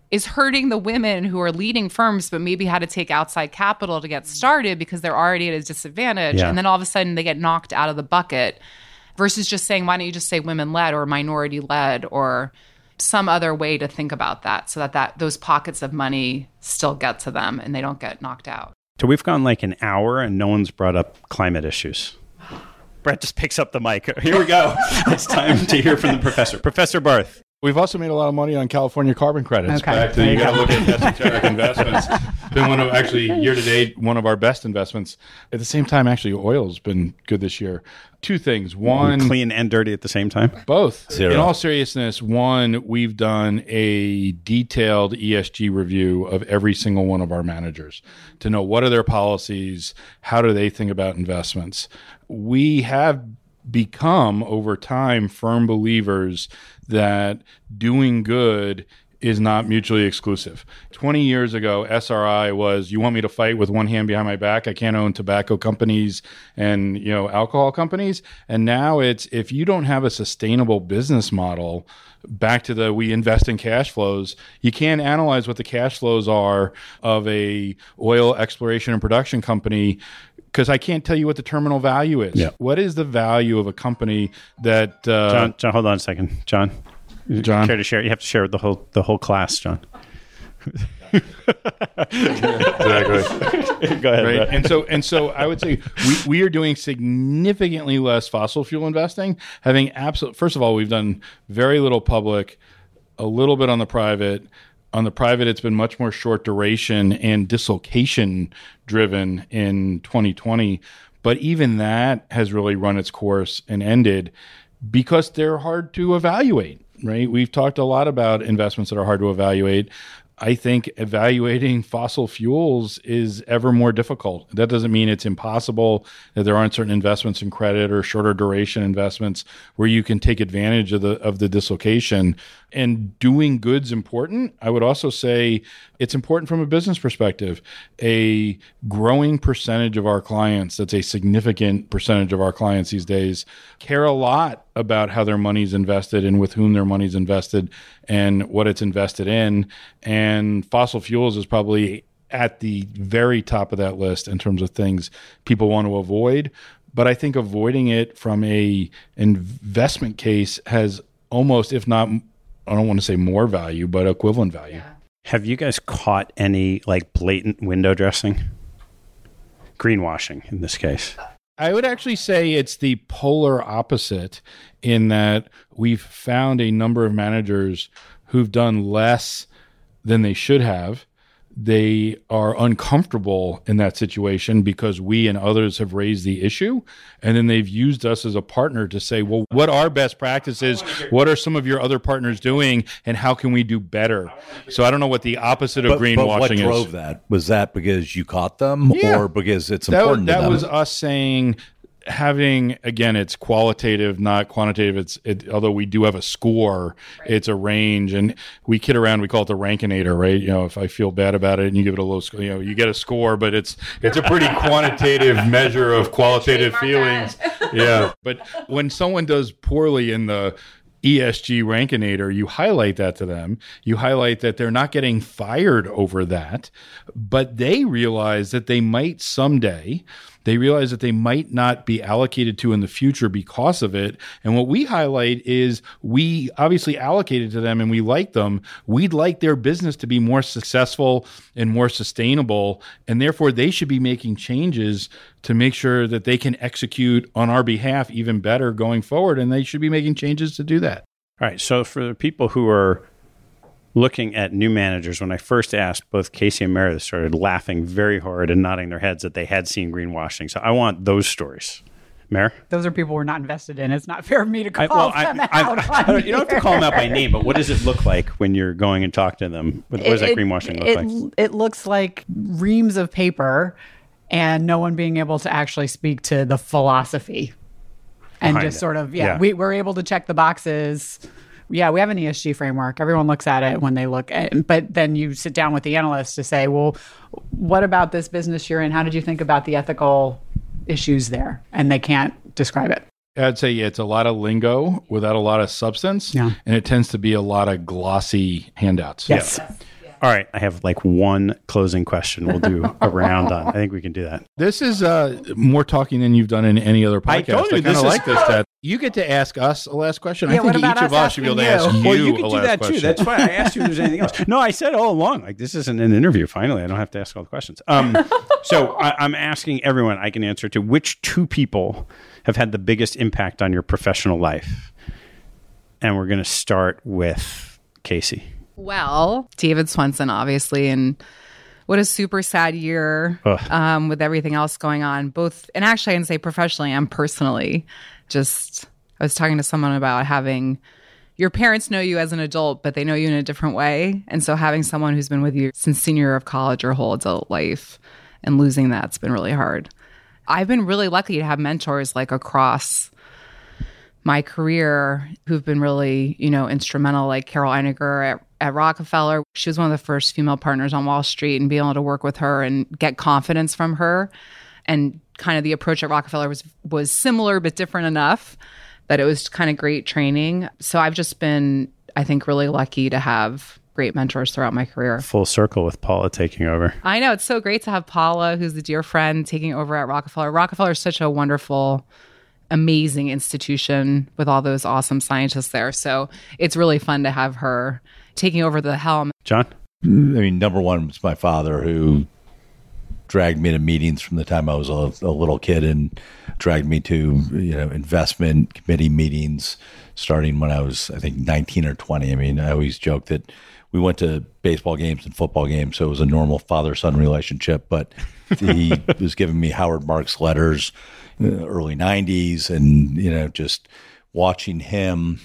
is hurting the women who are leading firms but maybe had to take outside capital to get started because they're already at a disadvantage. Yeah. And then all of a sudden they get knocked out of the bucket versus just saying, why don't you just say women-led or minority-led or some other way to think about that so that, that those pockets of money still get to them and they don't get knocked out. So we've gone like an hour and no one's brought up climate issues. Brett just picks up the mic. Here we go. It's time to hear from the professor. Professor Barth. We've also made a lot of money on California carbon credits. Okay. Back to, you got to look at esoteric investments. Been one of, actually, year to date, one of our best investments. At the same time, actually, oil's been good this year. Two things. One, clean and dirty at the same time. both. Zero. In all seriousness, one, we've done a detailed E S G review of every single one of our managers to know what are their policies, how do they think about investments. We have become, over time, firm believers that doing good is not mutually exclusive. twenty years ago, S R I was, you want me to fight with one hand behind my back? I can't own tobacco companies and, you know, alcohol companies. And now it's, if you don't have a sustainable business model, back to the we invest in cash flows, you can't analyze what the cash flows are of a oil exploration and production company because I can't tell you what the terminal value is. Yeah. What is the value of a company that uh, John, John, hold on a second. John. John? Care to share? You have to share with the whole the whole class, John. Exactly. Go ahead. Right. Brett. And so and so I would say we, we are doing significantly less fossil fuel investing, having absolute first of all, we've done very little public, a little bit on the private. On the private, it's been much more short duration and dislocation driven in twenty twenty. But even that has really run its course and ended because they're hard to evaluate, right? We've talked a lot about investments that are hard to evaluate. I think evaluating fossil fuels is ever more difficult. That doesn't mean it's impossible, that there aren't certain investments in credit or shorter duration investments where you can take advantage of the of the dislocation. And doing good's important. I would also say it's important from a business perspective. A growing percentage of our clients, that's a significant percentage of our clients these days, care a lot about how their money's invested and with whom their money's invested and what it's invested in. And fossil fuels is probably at the very top of that list in terms of things people want to avoid. But I think avoiding it from a investment case has almost, if not, I don't want to say more value, but equivalent value. Yeah. Have you guys caught any like blatant window dressing? Greenwashing in this case. I would actually say it's the polar opposite in that we've found a number of managers who've done less than they should have. They are uncomfortable in that situation because we and others have raised the issue. And then they've used us as a partner to say, well, what are best practices? What are some of your other partners doing? And how can we do better? So I don't know what the opposite of But, greenwashing but what is. drove that? Was that because you caught them Yeah. or because it's That, important that to them? was us saying, having, again, it's qualitative, not quantitative. It's it, although we do have a score, right. It's a range, and we kid around. We call it the Rankinator, right? You know, if I feel bad about it, and you give it a low score, you know, you get a score, but it's it's a pretty quantitative measure of qualitative feelings. Yeah, but when someone does poorly in the E S G Rankinator, you highlight that to them. You highlight that they're not getting fired over that, but they realize that they might someday. They realize that they might not be allocated to in the future because of it. And what we highlight is we obviously allocated to them and we like them. We'd like their business to be more successful and more sustainable. And therefore, they should be making changes to make sure that they can execute on our behalf even better going forward. And they should be making changes to do that. All right. So for the people who are looking at new managers, when I first asked, both Casey and Meredith started laughing very hard and nodding their heads that they had seen greenwashing. So I want those stories. Mer? Those are people we're not invested in. It's not fair for me to call I, well, them I, out. I, I, you don't have to call them out by name, but what does it look like when you're going and talk to them? What, what does that It- greenwashing look it, like? It looks like reams of paper and no one being able to actually speak to the philosophy. And Behind just it. sort of, yeah, Yeah. we, we're able to check the boxes. Yeah, we have an E S G framework. Everyone looks at it when they look at it. But then you sit down with the analyst to say, well, what about this business you're in? How did you think about the ethical issues there? And they can't describe it. I'd say it's a lot of lingo without a lot of substance. Yeah. And it tends to be a lot of glossy handouts. Yes. All right. I have like one closing question. We'll do a round on. I think we can do that. This is uh, more talking than you've done in any other podcast. I told you, I kind this of is- like this, Ted. You get to ask us a last question. Yeah, I think what about each of us us should be able to asking ask you? you Well, you a can do last that question. too. That's why I asked you if there's anything else. No, I said all along, like this isn't an interview. Finally, I don't have to ask all the questions. Um, so I, I'm asking everyone I can answer to which two people have had the biggest impact on your professional life? And we're going to start with Casey. Well, David Swenson, obviously, and what a super sad year um, with everything else going on, both, and actually I can say professionally and personally. Just, I was talking to someone about having, your parents know you as an adult, but they know you in a different way. And so having someone who's been with you since senior year of college or whole adult life and losing that's been really hard. I've been really lucky to have mentors like across my career who've been really, you know, instrumental, like Carol Einiger at, at Rockefeller. She was one of the first female partners on Wall Street, and being able to work with her and get confidence from her. And kind of the approach at Rockefeller was was similar but different enough that it was kind of great training. So I've just been, I think, really lucky to have great mentors throughout my career. Full circle with Paula taking over. I know. It's so great to have Paula, who's a dear friend, taking over at Rockefeller. Rockefeller is such a wonderful, amazing institution with all those awesome scientists there. So it's really fun to have her taking over the helm. John? I mean, number one was my father, who dragged me to meetings from the time I was a, a little kid and dragged me to, you know, investment committee meetings starting when I was, I think, nineteen or twenty. I mean, I always joke that we went to baseball games and football games, so it was a normal father-son relationship, but he was giving me Howard Marks letters in the early nineties, and, you know, just watching him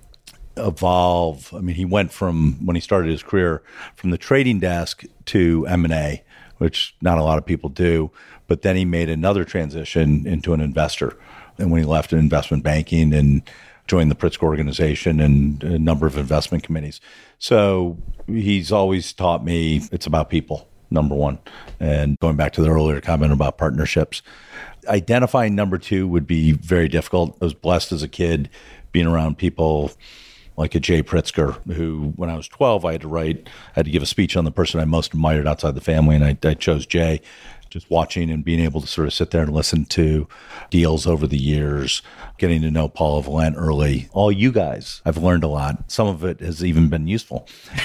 evolve. I mean, he went from, when he started his career, from the trading desk to M and A, which not a lot of people do. But then he made another transition into an investor. And when he left in investment banking and joined the Pritzker organization and a number of investment committees. So he's always taught me it's about people, number one. And going back to the earlier comment about partnerships, identifying number two would be very difficult. I was blessed as a kid being around people like a Jay Pritzker, who, when I was twelve, I had to write, I had to give a speech on the person I most admired outside the family, and I, I chose Jay. Just watching and being able to sort of sit there and listen to deals over the years, getting to know Paula Valent early. All you guys, I've learned a lot. Some of it has even been useful.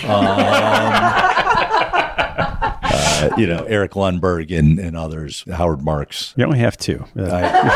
Um, uh, you know, Eric Lundberg and, and others, Howard Marks. You only have two. I,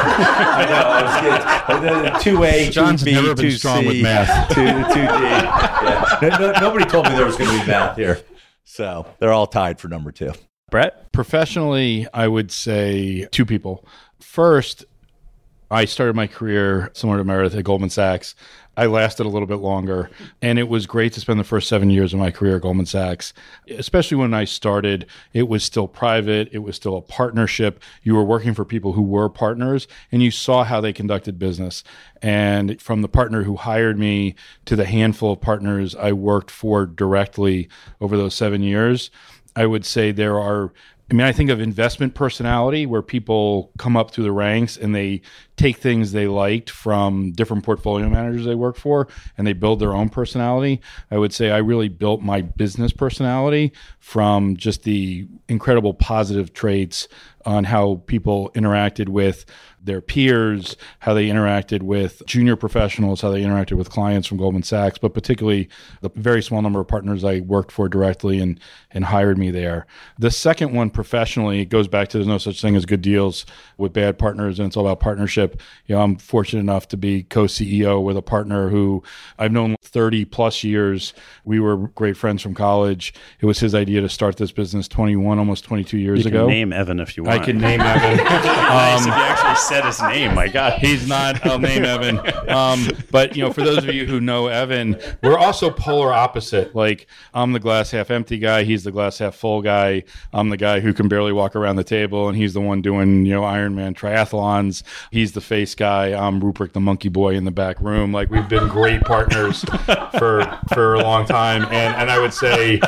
I know. I was two A, John's two B, never been two strong C, with math. two, two D. Yeah. No, no, nobody told me there was going to be math here. So they're all tied for number two. Brett? Professionally, I would say two people. First, I started my career similar to Meredith at Goldman Sachs. I lasted a little bit longer, and it was great to spend the first seven years of my career at Goldman Sachs. Especially when I started, it was still private. It was still a partnership. You were working for people who were partners, and you saw how they conducted business. And from the partner who hired me to the handful of partners I worked for directly over those seven years, I would say there are, I mean, I think of investment personality, where people come up through the ranks and they take things they liked from different portfolio managers they work for, and they build their own personality. I would say I really built my business personality from just the incredible positive traits on how people interacted with their peers, how they interacted with junior professionals, how they interacted with clients from Goldman Sachs, but particularly the very small number of partners I worked for directly and, and hired me there. The second one, professionally, goes back to there's no such thing as good deals with bad partners, and it's all about partnership. You know, I'm fortunate enough to be co-C E O with a partner who I've known thirty plus years. We were great friends from college. It was his idea to start this business twenty-one, almost twenty-two years You ago. can name Evan if you want. I can name Evan. Nice if you actually said his name. My God. He's not. I'll name Evan. Um, but, you know, for those of you who know Evan, we're also polar opposite. Like, I'm the glass half empty guy. He's the glass half full guy. I'm the guy who can barely walk around the table, and he's the one doing, you know, Ironman triathlons. He's the face guy. I'm Rupert the monkey boy in the back room. Like, we've been great partners for for a long time. And and I would say,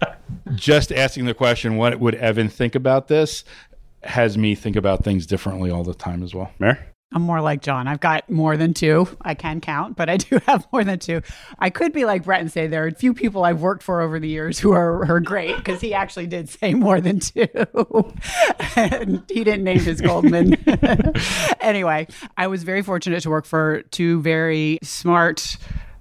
just asking the question, what would Evan think about this, has me think about things differently all the time as well. Mayor? I'm more like John. I've got more than two. I can count, but I do have more than two. I could be like Brett and say there are a few people I've worked for over the years who are, are great, because he actually did say more than two. And he didn't name his Goldman. Anyway, I was very fortunate to work for two very smart,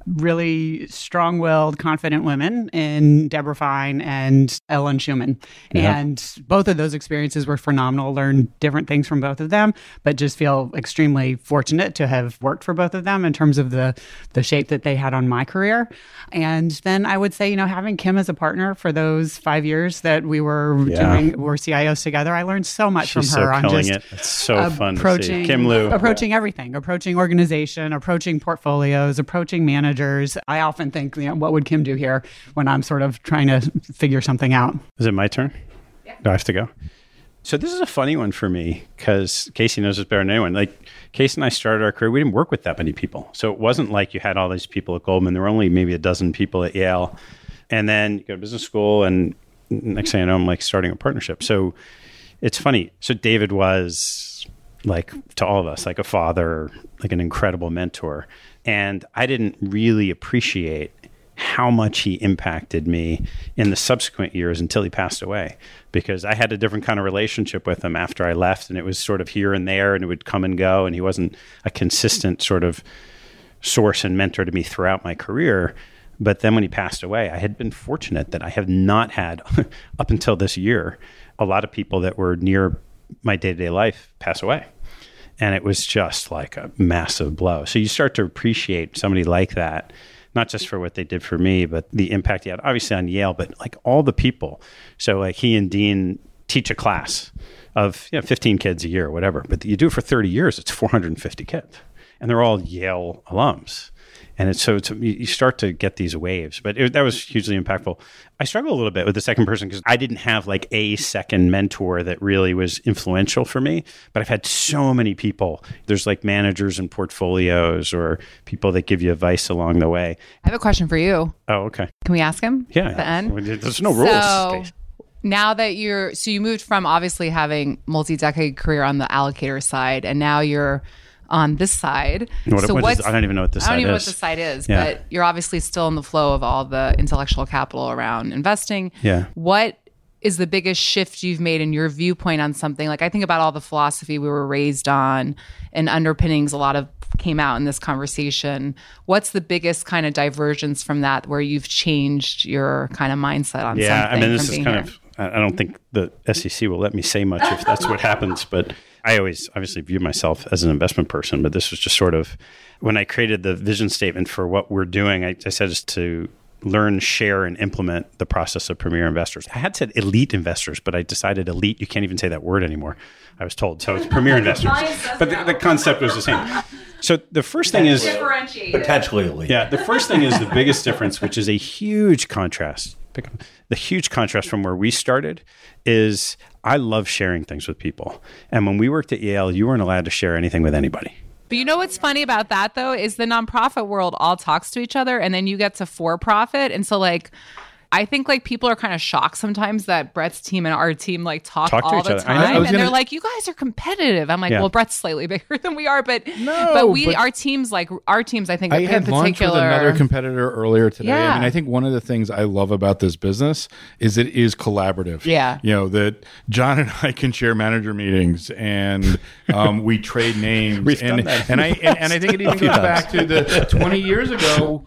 really strong-willed, confident women in Deborah Fine and Ellen Schumann. Yeah. And both of those experiences were phenomenal. Learned different things from both of them, but just feel extremely fortunate to have worked for both of them in terms of the, the shape that they had on my career. And then I would say, you know, having Kim as a partner for those five years that we were yeah. doing, were C I Os together, I learned so much She's from her so on killing just it. It's so fun to see. Kim Lou. Approaching everything, approaching organization, approaching portfolios, approaching managers. I often think, you know, what would Kim do here when I'm sort of trying to figure something out? Is it my turn? Yeah. Do I have to go? So this is a funny one for me because Casey knows this better than anyone. Like Casey and I started our career, we didn't work with that many people. So it wasn't like you had all these people at Goldman. There were only maybe a dozen people at Yale. And then you go to business school and next thing I know, I'm like starting a partnership. So it's funny. So David was like to all of us, like a father, like an incredible mentor. And I didn't really appreciate how much he impacted me in the subsequent years until he passed away, because I had a different kind of relationship with him after I left, and it was sort of here and there, and it would come and go, and he wasn't a consistent sort of source and mentor to me throughout my career. But then when he passed away, I had been fortunate that I have not had, up until this year, a lot of people that were near my day-to-day life pass away. And it was just like a massive blow. So you start to appreciate somebody like that, not just for what they did for me, but the impact he had, obviously on Yale, but like all the people. So like he and Dean teach a class of, you know, fifteen kids a year or whatever, but you do it for thirty years, it's four hundred fifty kids. And they're all Yale alums. And it's so it's, you start to get these waves, but it, that was hugely impactful. I struggle a little bit with the second person because I didn't have like a second mentor that really was influential for me, but I've had so many people. There's like managers and portfolios or people that give you advice along the way. I have a question for you. Oh, okay. Can we ask him? Yeah. At the end? There's no rules. So, now that you're, so you moved from obviously having multi-decade career on the allocator side, and now you're on this side. What, so what is, I don't even know what this side is. I don't even know what the side is, yeah. but you're obviously still in the flow of all the intellectual capital around investing. Yeah. What is the biggest shift you've made in your viewpoint on something? Like I think about all the philosophy we were raised on and underpinnings, a lot of came out in this conversation. What's the biggest kind of divergence from that where you've changed your kind of mindset on yeah, something? Yeah, I mean, this is kind here? of, I don't think the S E C will let me say much if that's what happens, but I always obviously view myself as an investment person, but this was just sort of, when I created the vision statement for what we're doing, I, I said it's to learn, share, and implement the process of premier investors. I had said elite investors, but I decided elite, you can't even say that word anymore, I was told. So it's premier investors. But the, the concept was the same. So the first thing is... Potentially elite. Yeah, the first thing is the biggest difference, which is a huge contrast. The huge contrast from where we started is I love sharing things with people. And when we worked at Yale, you weren't allowed to share anything with anybody. But you know what's funny about that, though, is the nonprofit world all talks to each other, and then you get to for-profit. And so, like, I think, like, people are kind of shocked sometimes that Brett's team and our team, like, talk, talk all the other. time. I know. I and gonna... they're like, you guys are competitive. I'm like, yeah. well, Brett's slightly bigger than we are. But, no, but we, but our teams, like, our teams, I think, I in had particular. lunch with another competitor earlier today. Yeah. I mean, I think one of the things I love about this business is it is collaborative. Yeah. You know, that John and I can share manager meetings and um, we trade names. We've and, done that. And I, and, and I think it even goes back to the twenty years ago,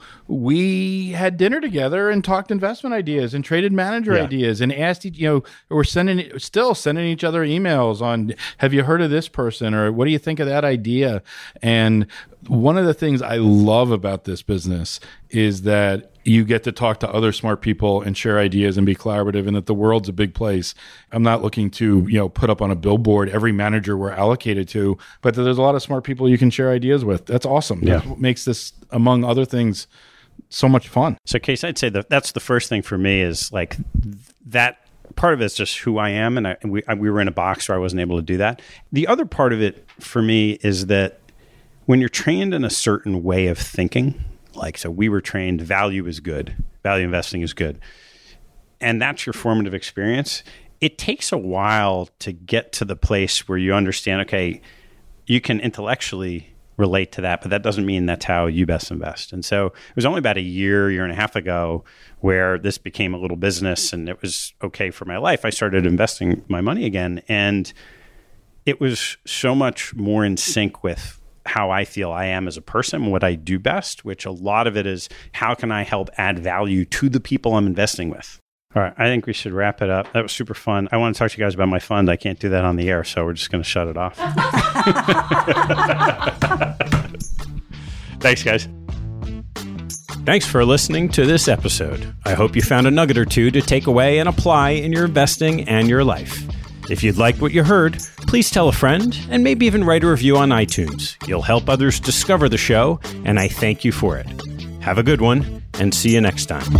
we had dinner together and talked investment ideas and traded manager Yeah. ideas and asked, you know, we're sending, still sending each other emails on, have you heard of this person? Or what do you think of that idea? And one of the things I love about this business is that you get to talk to other smart people and share ideas and be collaborative, and that the world's a big place. I'm not looking to, you know, put up on a billboard every manager we're allocated to, but there's a lot of smart people you can share ideas with. That's awesome. Yeah. That's what makes this, among other things, so much fun. So, Case, I'd say that that's the first thing for me is like th- that part of it's just who I am, and I, we I, we were in a box where I wasn't able to do that. The other part of it for me is that when you're trained in a certain way of thinking, like so we were trained value is good, value investing is good, and that's your formative experience, it takes a while to get to the place where you understand, okay, you can intellectually relate to that, but that doesn't mean that's how you best invest. And so it was only about a year, year and a half ago where this became a little business and it was okay for my life. I started investing my money again, and it was so much more in sync with how I feel I am as a person, what I do best, which a lot of it is how can I help add value to the people I'm investing with. All right, I think we should wrap it up. That was super fun. I want to talk to you guys about my fund. I can't do that on the air, so we're just going to shut it off. Thanks, guys. Thanks for listening to this episode. I hope you found a nugget or two to take away and apply in your investing and your life. If you'd liked what you heard, please tell a friend and maybe even write a review on iTunes. You'll help others discover the show, and I thank you for it. Have a good one, and see you next time.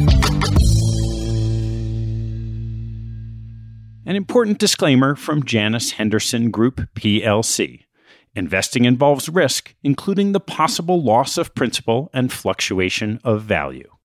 An important disclaimer from Janus Henderson Group, P L C. Investing involves risk, including the possible loss of principal and fluctuation of value.